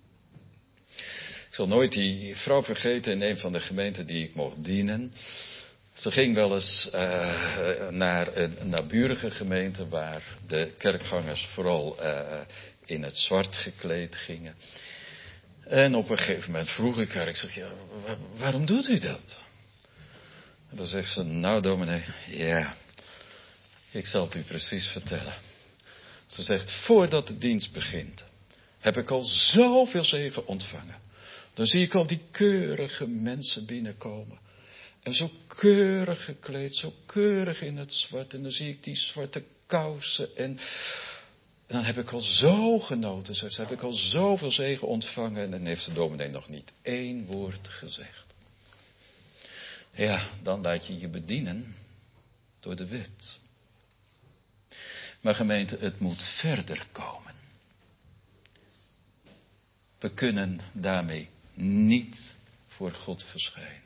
Ik zal nooit die vrouw vergeten in een van de gemeenten die ik mocht dienen. Ze ging wel eens naar een naburige gemeente waar de kerkgangers vooral in het zwart gekleed gingen. En op een gegeven moment vroeg ik haar, ik zeg, ja, waarom doet u dat? En dan zegt ze, nou dominee, ja, ik zal het u precies vertellen. Ze zegt, voordat de dienst begint, heb ik al zoveel zegen ontvangen. Dan zie ik al die keurige mensen binnenkomen. En zo keurig gekleed, zo keurig in het zwart. En dan zie ik die zwarte kousen. En dan heb ik al zo genoten, zegt ze, heb ik al zoveel zegen ontvangen. En dan heeft de dominee nog niet één woord gezegd. Ja, dan laat je je bedienen door de wet. Maar gemeente, het moet verder komen. We kunnen daarmee niet voor God verschijnen.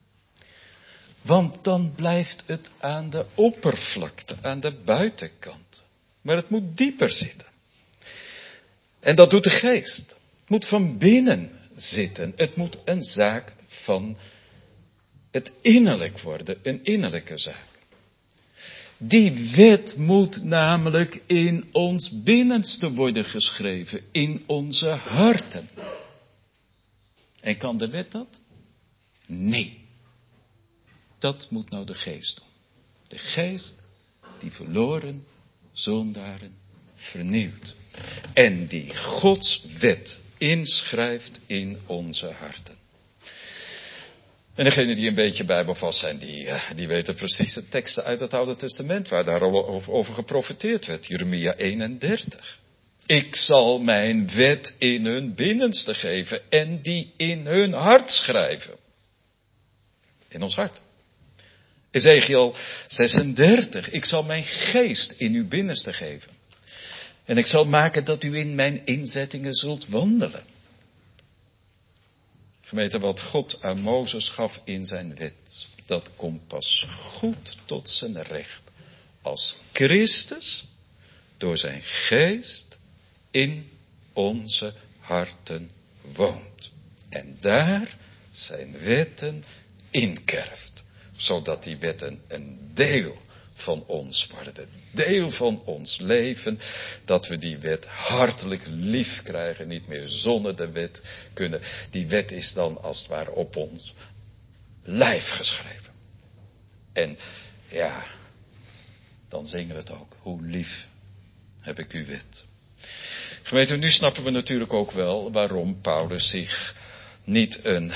Want dan blijft het aan de oppervlakte, aan de buitenkant. Maar het moet dieper zitten. En dat doet de geest. Het moet van binnen zitten. Het moet een zaak van het innerlijk worden, een innerlijke zaak. Die wet moet namelijk in ons binnenste worden geschreven, in onze harten. En kan de wet dat? Nee. Dat moet nou de geest doen. De geest die verloren zondaren vernieuwt. En die Gods wet inschrijft in onze harten. En degenen die een beetje bijbelvast zijn, die weten precies de teksten uit het Oude Testament waar daarover geprofeteerd werd. Jeremia 31. Ik zal mijn wet in hun binnenste geven en die in hun hart schrijven. In ons hart. Ezekiel 36. Ik zal mijn geest in uw binnenste geven. En ik zal maken dat u in mijn inzettingen zult wandelen. Gemeente, wat God aan Mozes gaf in zijn wet, dat komt pas goed tot zijn recht. Als Christus door zijn geest in onze harten woont. En daar zijn wetten inkerft. Zodat die wetten een deel van ons worden. Deel van ons leven. Dat we die wet hartelijk lief krijgen. Niet meer zonder de wet kunnen. Die wet is dan als het ware op ons lijf geschreven. En ja, dan zingen we het ook. Hoe lief heb ik uw wet. Gemeente, nu snappen we natuurlijk ook wel waarom Paulus zich niet een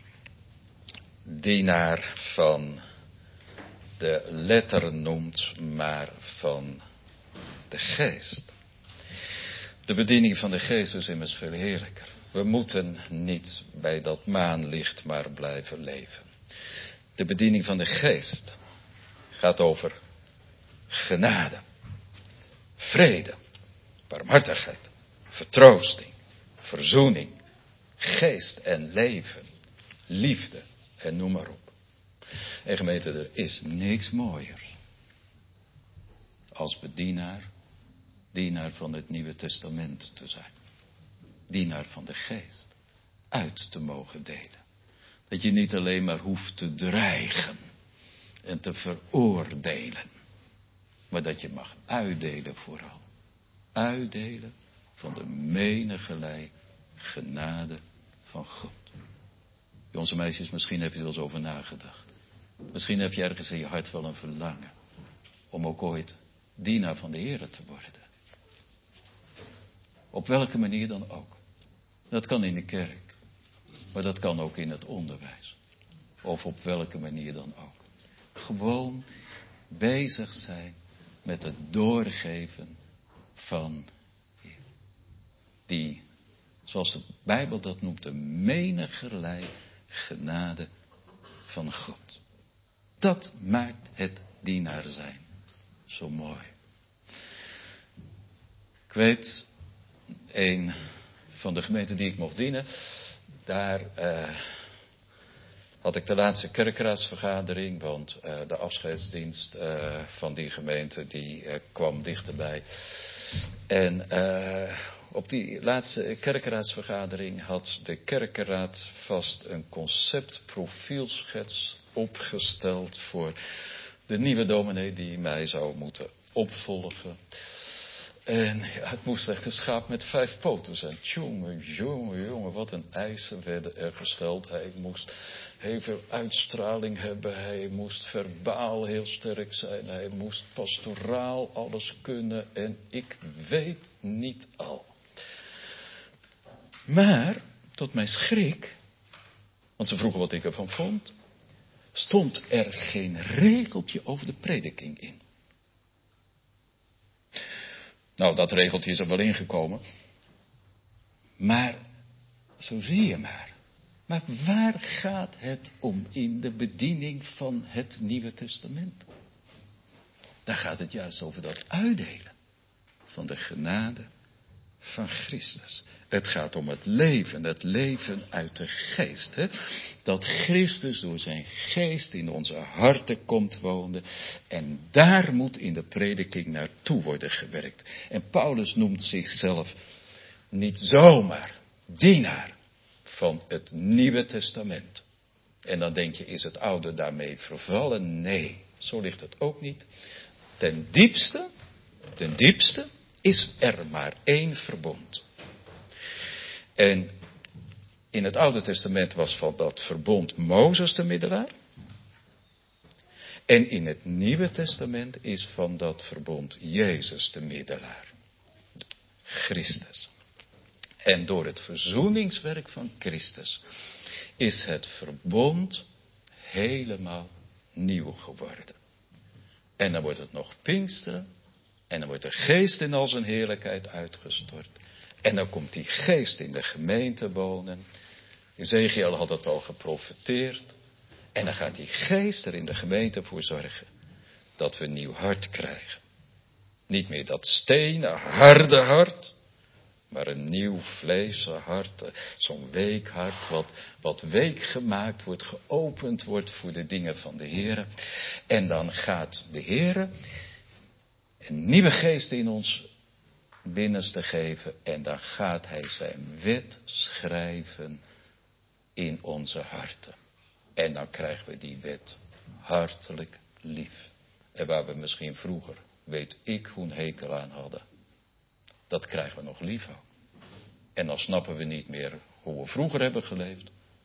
dienaar van de letter noemt, maar van de geest. De bediening van de geest is immers veel heerlijker. We moeten niet bij dat maanlicht maar blijven leven. De bediening van de geest gaat over genade, vrede, barmhartigheid, vertroosting, verzoening, geest en leven, liefde en noem maar op. En gemeente, er is niks mooier als dienaar van het Nieuwe Testament te zijn. Dienaar van de geest, uit te mogen delen. Dat je niet alleen maar hoeft te dreigen en te veroordelen, maar dat je mag uitdelen vooral. Uitdelen van de menigerlei genade van God. Jongens en meisjes, misschien heb je er wel eens over nagedacht. Misschien heb je ergens in je hart wel een verlangen om ook ooit dienaar van de Heer te worden. Op welke manier dan ook. Dat kan in de kerk, maar dat kan ook in het onderwijs. Of op welke manier dan ook. Gewoon bezig zijn met het doorgeven van die, zoals de Bijbel dat noemt, de menigerlei genade van God. Dat maakt het dienaar zijn zo mooi. Ik weet, een van de gemeenten die ik mocht dienen, daar had ik de laatste kerkraadsvergadering, want de afscheidsdienst van die gemeente die kwam dichterbij. En op die laatste kerkraadsvergadering had de kerkenraad vast een conceptprofielschets opgesteld voor de nieuwe dominee die mij zou moeten opvolgen. En ja, het moest echt een schaap met 5 poten zijn. Jongen, wat een eisen werden er gesteld. Hij moest heel veel uitstraling hebben. Hij moest verbaal heel sterk zijn. Hij moest pastoraal alles kunnen. En ik weet niet al. Maar, tot mijn schrik, want ze vroegen wat ik ervan vond, stond er geen regeltje over de prediking in. Nou, dat regeltje is er wel ingekomen. Maar, zo zie je maar. Maar waar gaat het om in de bediening van het Nieuwe Testament? Daar gaat het juist over dat uitdelen van de genade van Christus. Het gaat om het leven uit de geest. Hè? Dat Christus door zijn geest in onze harten komt wonen. En daar moet in de prediking naartoe worden gewerkt. En Paulus noemt zichzelf niet zomaar dienaar van het Nieuwe Testament. En dan denk je, is het oude daarmee vervallen? Nee, zo ligt het ook niet. Ten diepste is er maar één verbond. En in het Oude Testament was van dat verbond Mozes de middelaar. En in het Nieuwe Testament is van dat verbond Jezus de middelaar. Christus. En door het verzoeningswerk van Christus is het verbond helemaal nieuw geworden. En dan wordt het nog Pinksteren. En dan wordt de geest in al zijn heerlijkheid uitgestort. En dan komt die geest in de gemeente wonen. Ezekiel had het al geprofeteerd. En dan gaat die geest er in de gemeente voor zorgen dat we een nieuw hart krijgen. Niet meer dat stenen, harde hart. Maar een nieuw vleeselijk hart. Zo'n week hart wat week gemaakt wordt, geopend wordt voor de dingen van de Heer. En dan gaat de Heer een nieuwe geest in ons binnenste geven. En dan gaat hij zijn wet schrijven in onze harten. En dan krijgen we die wet hartelijk lief. En waar we misschien vroeger, weet ik hoe een hekel aan hadden. Dat krijgen we nog lief ook. En dan snappen we niet meer hoe we vroeger hebben geleefd.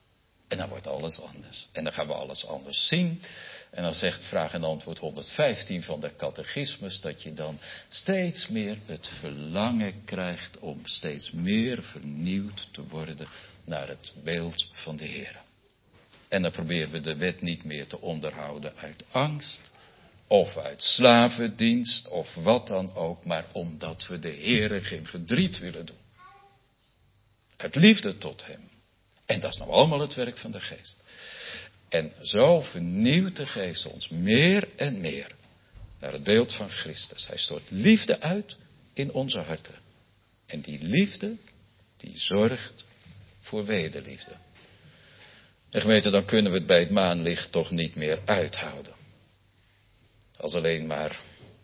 En dan wordt alles anders. En dan gaan we alles anders zien. En dan zegt vraag en antwoord 115 van de catechismus dat je dan steeds meer het verlangen krijgt om steeds meer vernieuwd te worden naar het beeld van de Heer. En dan proberen we de wet niet meer te onderhouden uit angst of uit slavendienst of wat dan ook, maar omdat we de Heer geen verdriet willen doen. Uit liefde tot hem. En dat is nou allemaal het werk van de geest. En zo vernieuwt de geest ons meer en meer naar het beeld van Christus. Hij stort liefde uit in onze harten. En die liefde, die zorgt voor wederliefde. En gemeente, dan kunnen we het bij het maanlicht toch niet meer uithouden. Als alleen maar,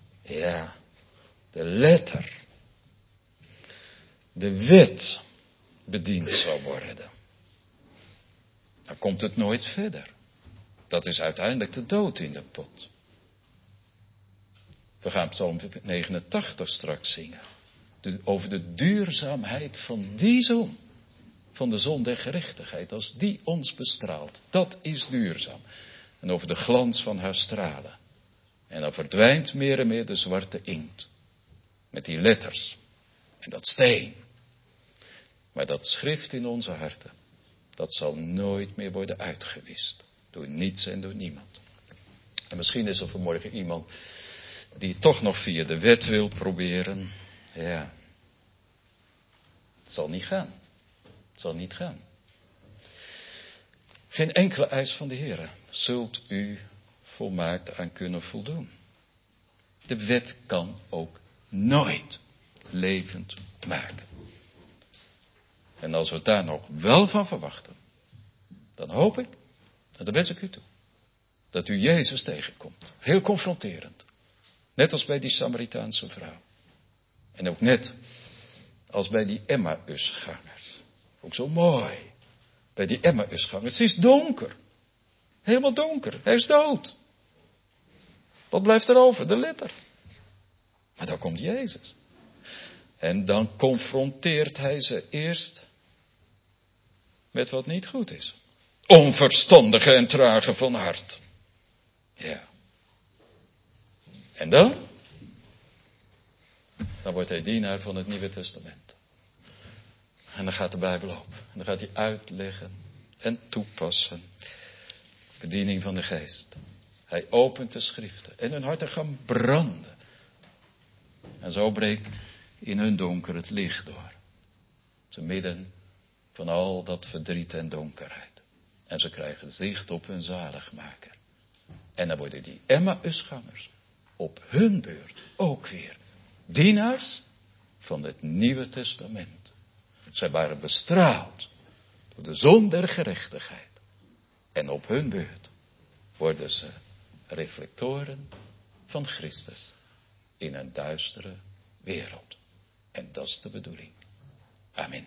de letter, de wet bediend zou worden. Dan komt het nooit verder. Dat is uiteindelijk de dood in de pot. We gaan Psalm 89 straks zingen. Over de duurzaamheid van die zon. Van de zon der gerechtigheid. Als die ons bestraalt. Dat is duurzaam. En over de glans van haar stralen. En dan verdwijnt meer en meer de zwarte inkt. Met die letters. En dat steen. Maar dat schrift in onze harten. Dat zal nooit meer worden uitgewist. Door niets en door niemand. En misschien is er vanmorgen iemand die het toch nog via de wet wil proberen. Ja. Het zal niet gaan. Het zal niet gaan. Geen enkele eis van de Heer zult u volmaakt aan kunnen voldoen. De wet kan ook nooit levend maken. En als we het daar nog wel van verwachten, dan hoop ik, en dat wens ik u toe, dat u Jezus tegenkomt. Heel confronterend. Net als bij die Samaritaanse vrouw. En ook net als bij die Emmausgangers. Ook zo mooi. Bij die Emmausgangers. Het is donker. Helemaal donker. Hij is dood. Wat blijft er over? De letter. Maar dan komt Jezus. En dan confronteert hij ze eerst met wat niet goed is. Onverstandige en trage van hart. Ja. En dan? Dan wordt hij dienaar van het Nieuwe Testament. En dan gaat de Bijbel open. En dan gaat hij uitleggen en toepassen. Bediening van de geest. Hij opent de schriften. En hun harten gaan branden. En zo breekt in hun donker het licht door. Te midden van al dat verdriet en donkerheid. En ze krijgen zicht op hun zaligmaker. En dan worden die Emmausgangers op hun beurt ook weer dienaars van het Nieuwe Testament. Zij waren bestraald door de zon der gerechtigheid. En op hun beurt worden ze reflectoren van Christus in een duistere wereld. En dat is de bedoeling. Amen.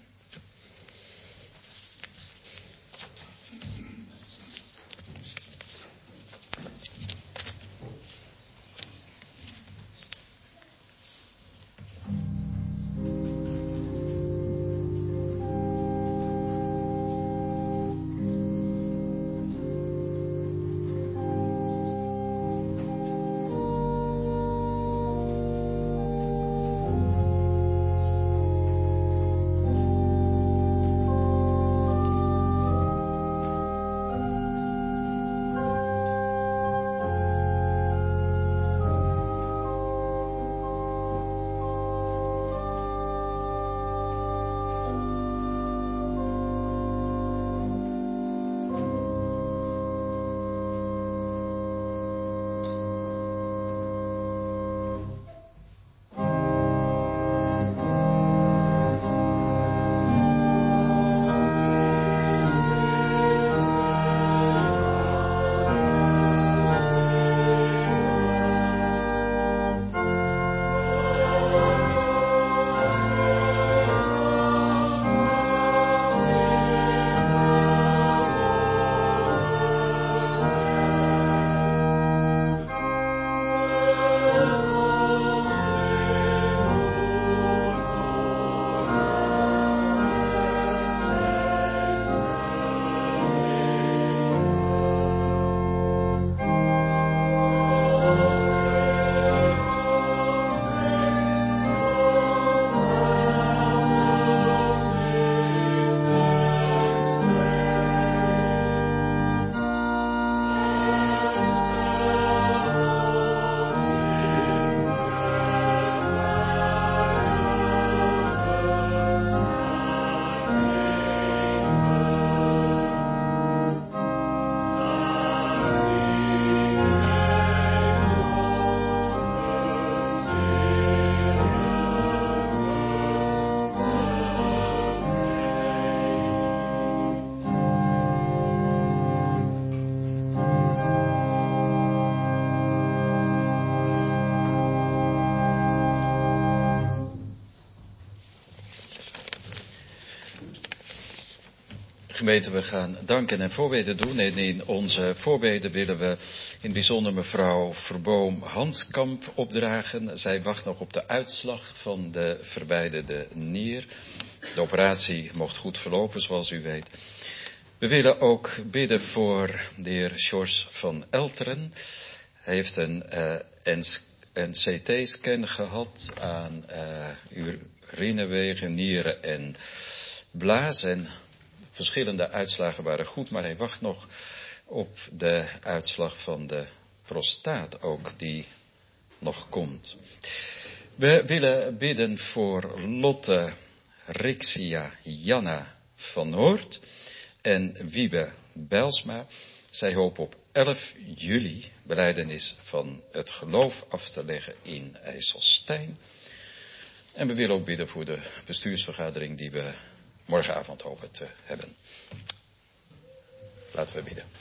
Gemeente, we gaan danken en voorbeden doen. En in onze voorbeden willen we in het bijzonder mevrouw Verboom Hanskamp opdragen. Zij wacht nog op de uitslag van de verwijderde nier. De operatie mocht goed verlopen, zoals u weet. We willen ook bidden voor de heer Sjors van Elteren. Hij heeft een CT-scan gehad aan urinewegen, nieren en blaas. En verschillende uitslagen waren goed, maar hij wacht nog op de uitslag van de prostaat ook, die nog komt. We willen bidden voor Lotte Rixia Janna van Noord en Wiebe Bijlsma. Zij hopen op 11 juli belijdenis van het geloof af te leggen in IJsselstein. En we willen ook bidden voor de bestuursvergadering die we morgenavond hopen te hebben. Laten we bidden.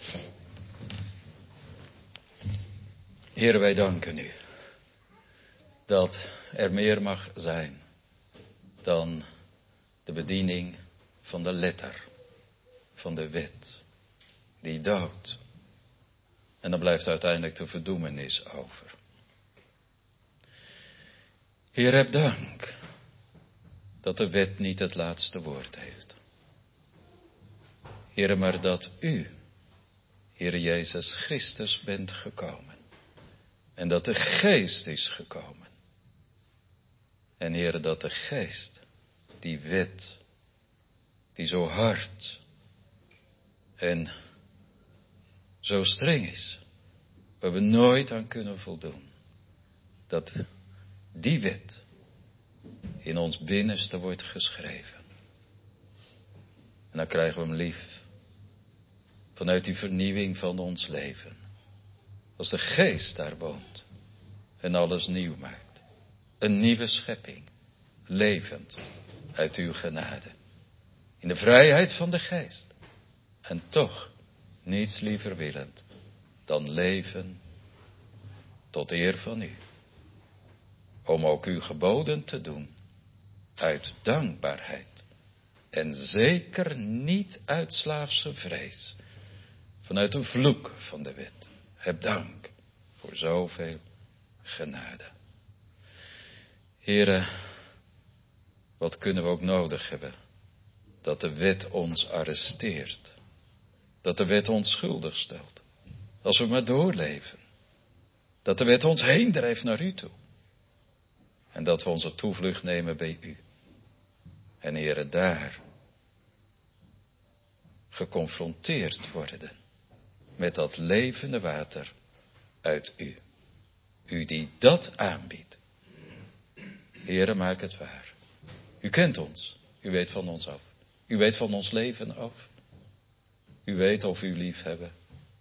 Heere, wij danken u dat er meer mag zijn dan de bediening van de letter, van de wet, die doodt. En dan blijft uiteindelijk de verdoemenis over. Heer, heb dank dat de wet niet het laatste woord heeft. Heere, maar dat u, Heere Jezus Christus, bent gekomen. En dat de Geest is gekomen. En Heere, dat de Geest, die wet, die zo hard en zo streng is, waar we nooit aan kunnen voldoen, dat die wet in ons binnenste wordt geschreven. En dan krijgen we hem lief. Vanuit die vernieuwing van ons leven. Als de Geest daar woont. En alles nieuw maakt. Een nieuwe schepping. Levend. Uit uw genade. In de vrijheid van de Geest. En toch niets liever willend. Dan leven tot eer van u. Om ook uw geboden te doen. Uit dankbaarheid. En zeker niet uit slaafse vrees. Vanuit de vloek van de wet. Heb dank voor zoveel genade. Here, wat kunnen we ook nodig hebben? Dat de wet ons arresteert. Dat de wet ons schuldig stelt. Als we maar doorleven. Dat de wet ons heen drijft naar u toe. En dat we onze toevlucht nemen bij u. En Heere, daar geconfronteerd worden met dat levende water uit u. U die dat aanbiedt. Heere, maak het waar. U kent ons. U weet van ons af. U weet van ons leven af. U weet of u lief hebben.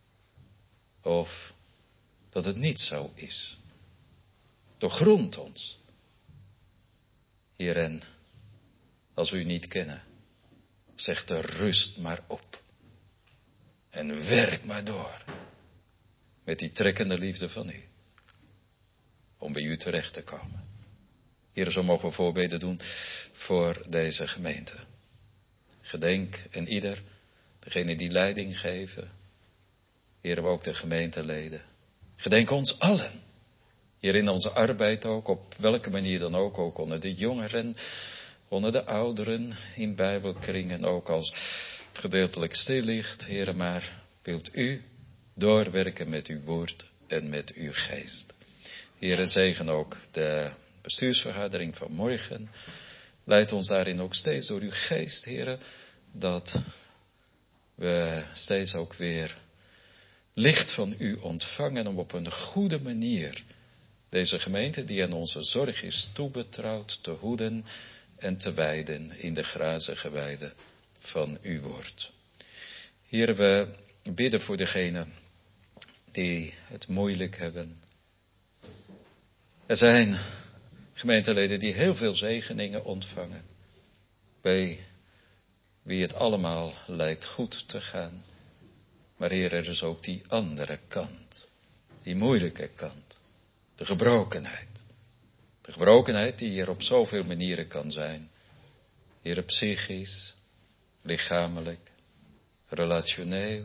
Of dat het niet zo is. Doorgrond ons. Heer, en als we u niet kennen, zeg de rust maar op. En werk maar door. Met die trekkende liefde van u. Om bij u terecht te komen. Heer, zo mogen we voorbeden doen voor deze gemeente. Gedenk en ieder, degene die leiding geven. Heer, ook de gemeenteleden. Gedenk ons allen. Hier in onze arbeid ook, op welke manier dan ook onder de jongeren, onder de ouderen, in bijbelkringen, ook als het gedeeltelijk stil ligt. Heere, maar wilt u doorwerken met uw woord en met uw geest. Heere, zegen ook de bestuursvergadering van morgen. Leid ons daarin ook steeds door uw geest, Heere, dat we steeds ook weer licht van u ontvangen om op een goede manier deze gemeente die aan onze zorg is toebetrouwd te hoeden en te weiden in de grazige weide van uw woord. Heer, we bidden voor degenen die het moeilijk hebben. Er zijn gemeenteleden die heel veel zegeningen ontvangen. Bij wie het allemaal lijkt goed te gaan. Maar Heer, er is ook die andere kant. Die moeilijke kant. De gebrokenheid. De gebrokenheid die hier op zoveel manieren kan zijn. Heer, psychisch, lichamelijk, relationeel.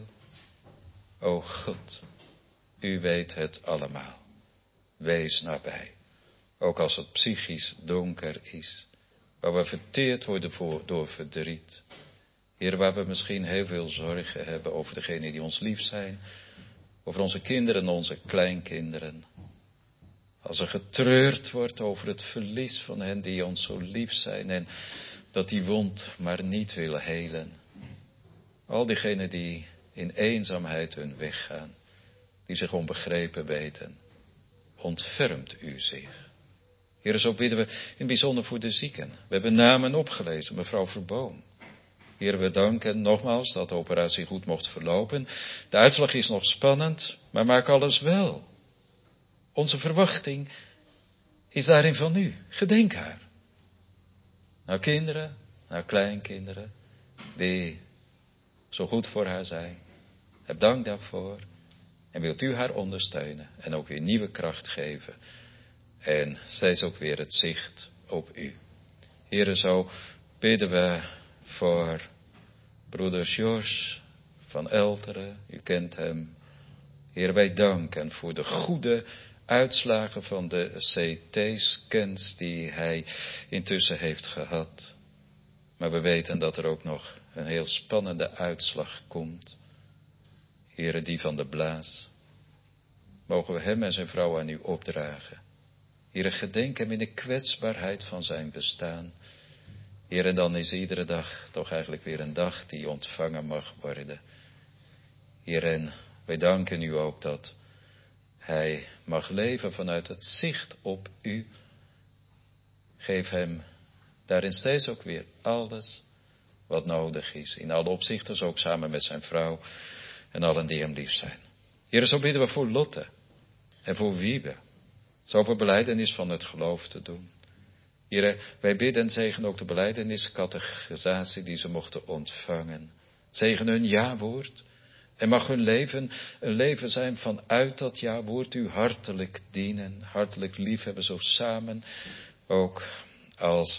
O God, u weet het allemaal. Wees nabij. Ook als het psychisch donker is. Waar we verteerd worden door verdriet. Heer, waar we misschien heel veel zorgen hebben over degenen die ons lief zijn. Over onze kinderen en onze kleinkinderen. Als er getreurd wordt over het verlies van hen die ons zo lief zijn. En dat die wond maar niet willen helen. Al diegenen die in eenzaamheid hun weg gaan. Die zich onbegrepen weten. Ontfermt u zich. Heer, zo bidden we in het bijzonder voor de zieken. We hebben namen opgelezen, mevrouw Verboom. Heer, we danken nogmaals dat de operatie goed mocht verlopen. De uitslag is nog spannend, maar maak alles wel. Onze verwachting is daarin van u. Gedenk haar. Nou kinderen, nou kleinkinderen, die zo goed voor haar zijn. Heb dank daarvoor. En wilt u haar ondersteunen en ook weer nieuwe kracht geven. En steeds ook weer het zicht op u. Heere, zo bidden we voor broeder George van Elteren. U kent hem. Heer, wij danken voor de goede uitslagen van de CT-scans die hij intussen heeft gehad. Maar we weten dat er ook nog een heel spannende uitslag komt. Heere, die van de blaas. Mogen we hem en zijn vrouw aan u opdragen. Heere, gedenk hem in de kwetsbaarheid van zijn bestaan. Heer, en dan is iedere dag toch eigenlijk weer een dag die ontvangen mag worden. Heer, en wij danken u ook dat hij mag leven vanuit het zicht op u. Geef hem daarin steeds ook weer alles wat nodig is. In alle opzichten, ook samen met zijn vrouw en allen die hem lief zijn. Heer, zo bidden we voor Lotte en voor Wiebe. Zoveel belijdenis van het geloof te doen. Heer, wij bidden en zegen ook de belijdeniscatechisatie die ze mochten ontvangen. Zegen hun ja-woord. En mag hun leven een leven zijn vanuit dat ja-woord u hartelijk dienen. Hartelijk liefhebben zo samen. Ook als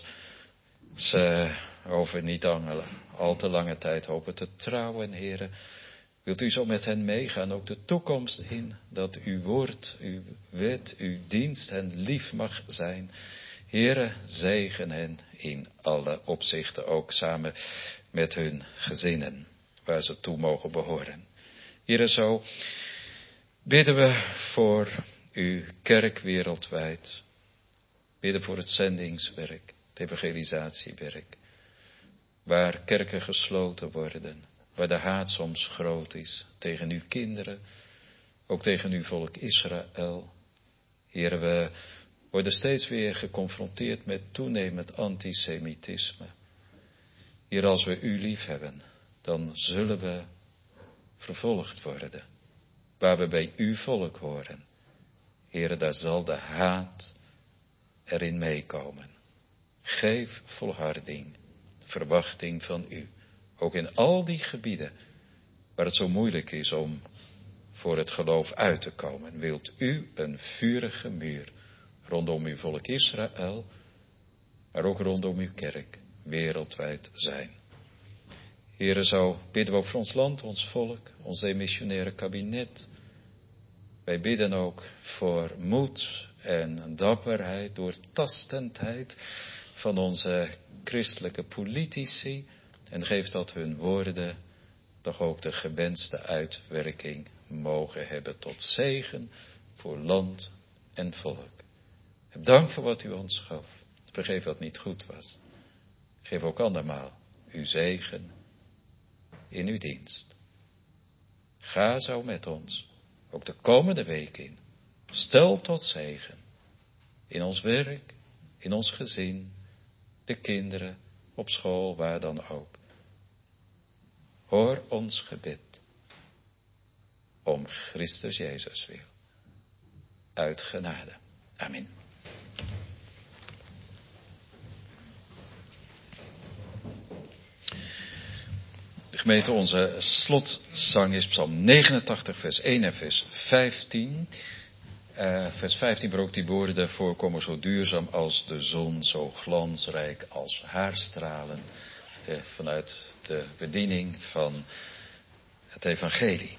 ze over niet al te lange tijd hopen te trouwen, Heer. Wilt u zo met hen meegaan, ook de toekomst in, dat uw woord, uw wet, uw dienst hen lief mag zijn. Heere, zegen hen in alle opzichten, ook samen met hun gezinnen, waar ze toe mogen behoren. Heere, zo bidden we voor uw kerk wereldwijd. Bidden voor het zendingswerk, het evangelisatiewerk, waar kerken gesloten worden, waar de haat soms groot is tegen uw kinderen, ook tegen uw volk Israël. Heere, we worden steeds weer geconfronteerd met toenemend antisemitisme. Heer, als we u lief hebben, dan zullen we vervolgd worden. Waar we bij uw volk horen. Heer, daar zal de haat erin meekomen. Geef volharding, verwachting van u. Ook in al die gebieden waar het zo moeilijk is om voor het geloof uit te komen. Wilt u een vurige muur rondom uw volk Israël, maar ook rondom uw kerk wereldwijd zijn. Heere, zo bidden we ook voor ons land, ons volk, ons demissionaire kabinet. Wij bidden ook voor moed en dapperheid, doortastendheid van onze christelijke politici. En geef dat hun woorden toch ook de gewenste uitwerking mogen hebben tot zegen voor land en volk. Heb dank voor wat u ons gaf. Vergeef wat niet goed was. Geef ook andermaal uw zegen in uw dienst. Ga zo met ons, ook de komende week in. Stel tot zegen. In ons werk, in ons gezin, de kinderen, op school, waar dan ook. Hoor ons gebed. Om Christus Jezus wil. Uit genade. Amen. De gemeente, onze slotzang is Psalm 89, vers 1 en vers 15. Vers 15, waar ook die woorden voorkomen, zo duurzaam als de zon, zo glansrijk als haarstralen. Vanuit de bediening van het evangelie.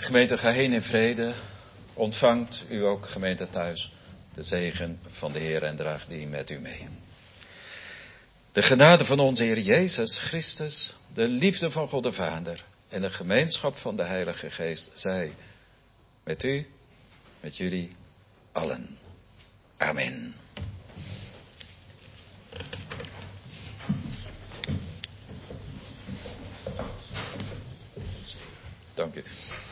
gemeente, ga heen in vrede. Ontvangt u ook, gemeente thuis, de zegen van de Heer en draagt die met u mee. De genade van onze Heer Jezus Christus, de liefde van God de Vader en de gemeenschap van de Heilige Geest zij met u, met jullie allen. Amen. Dank u.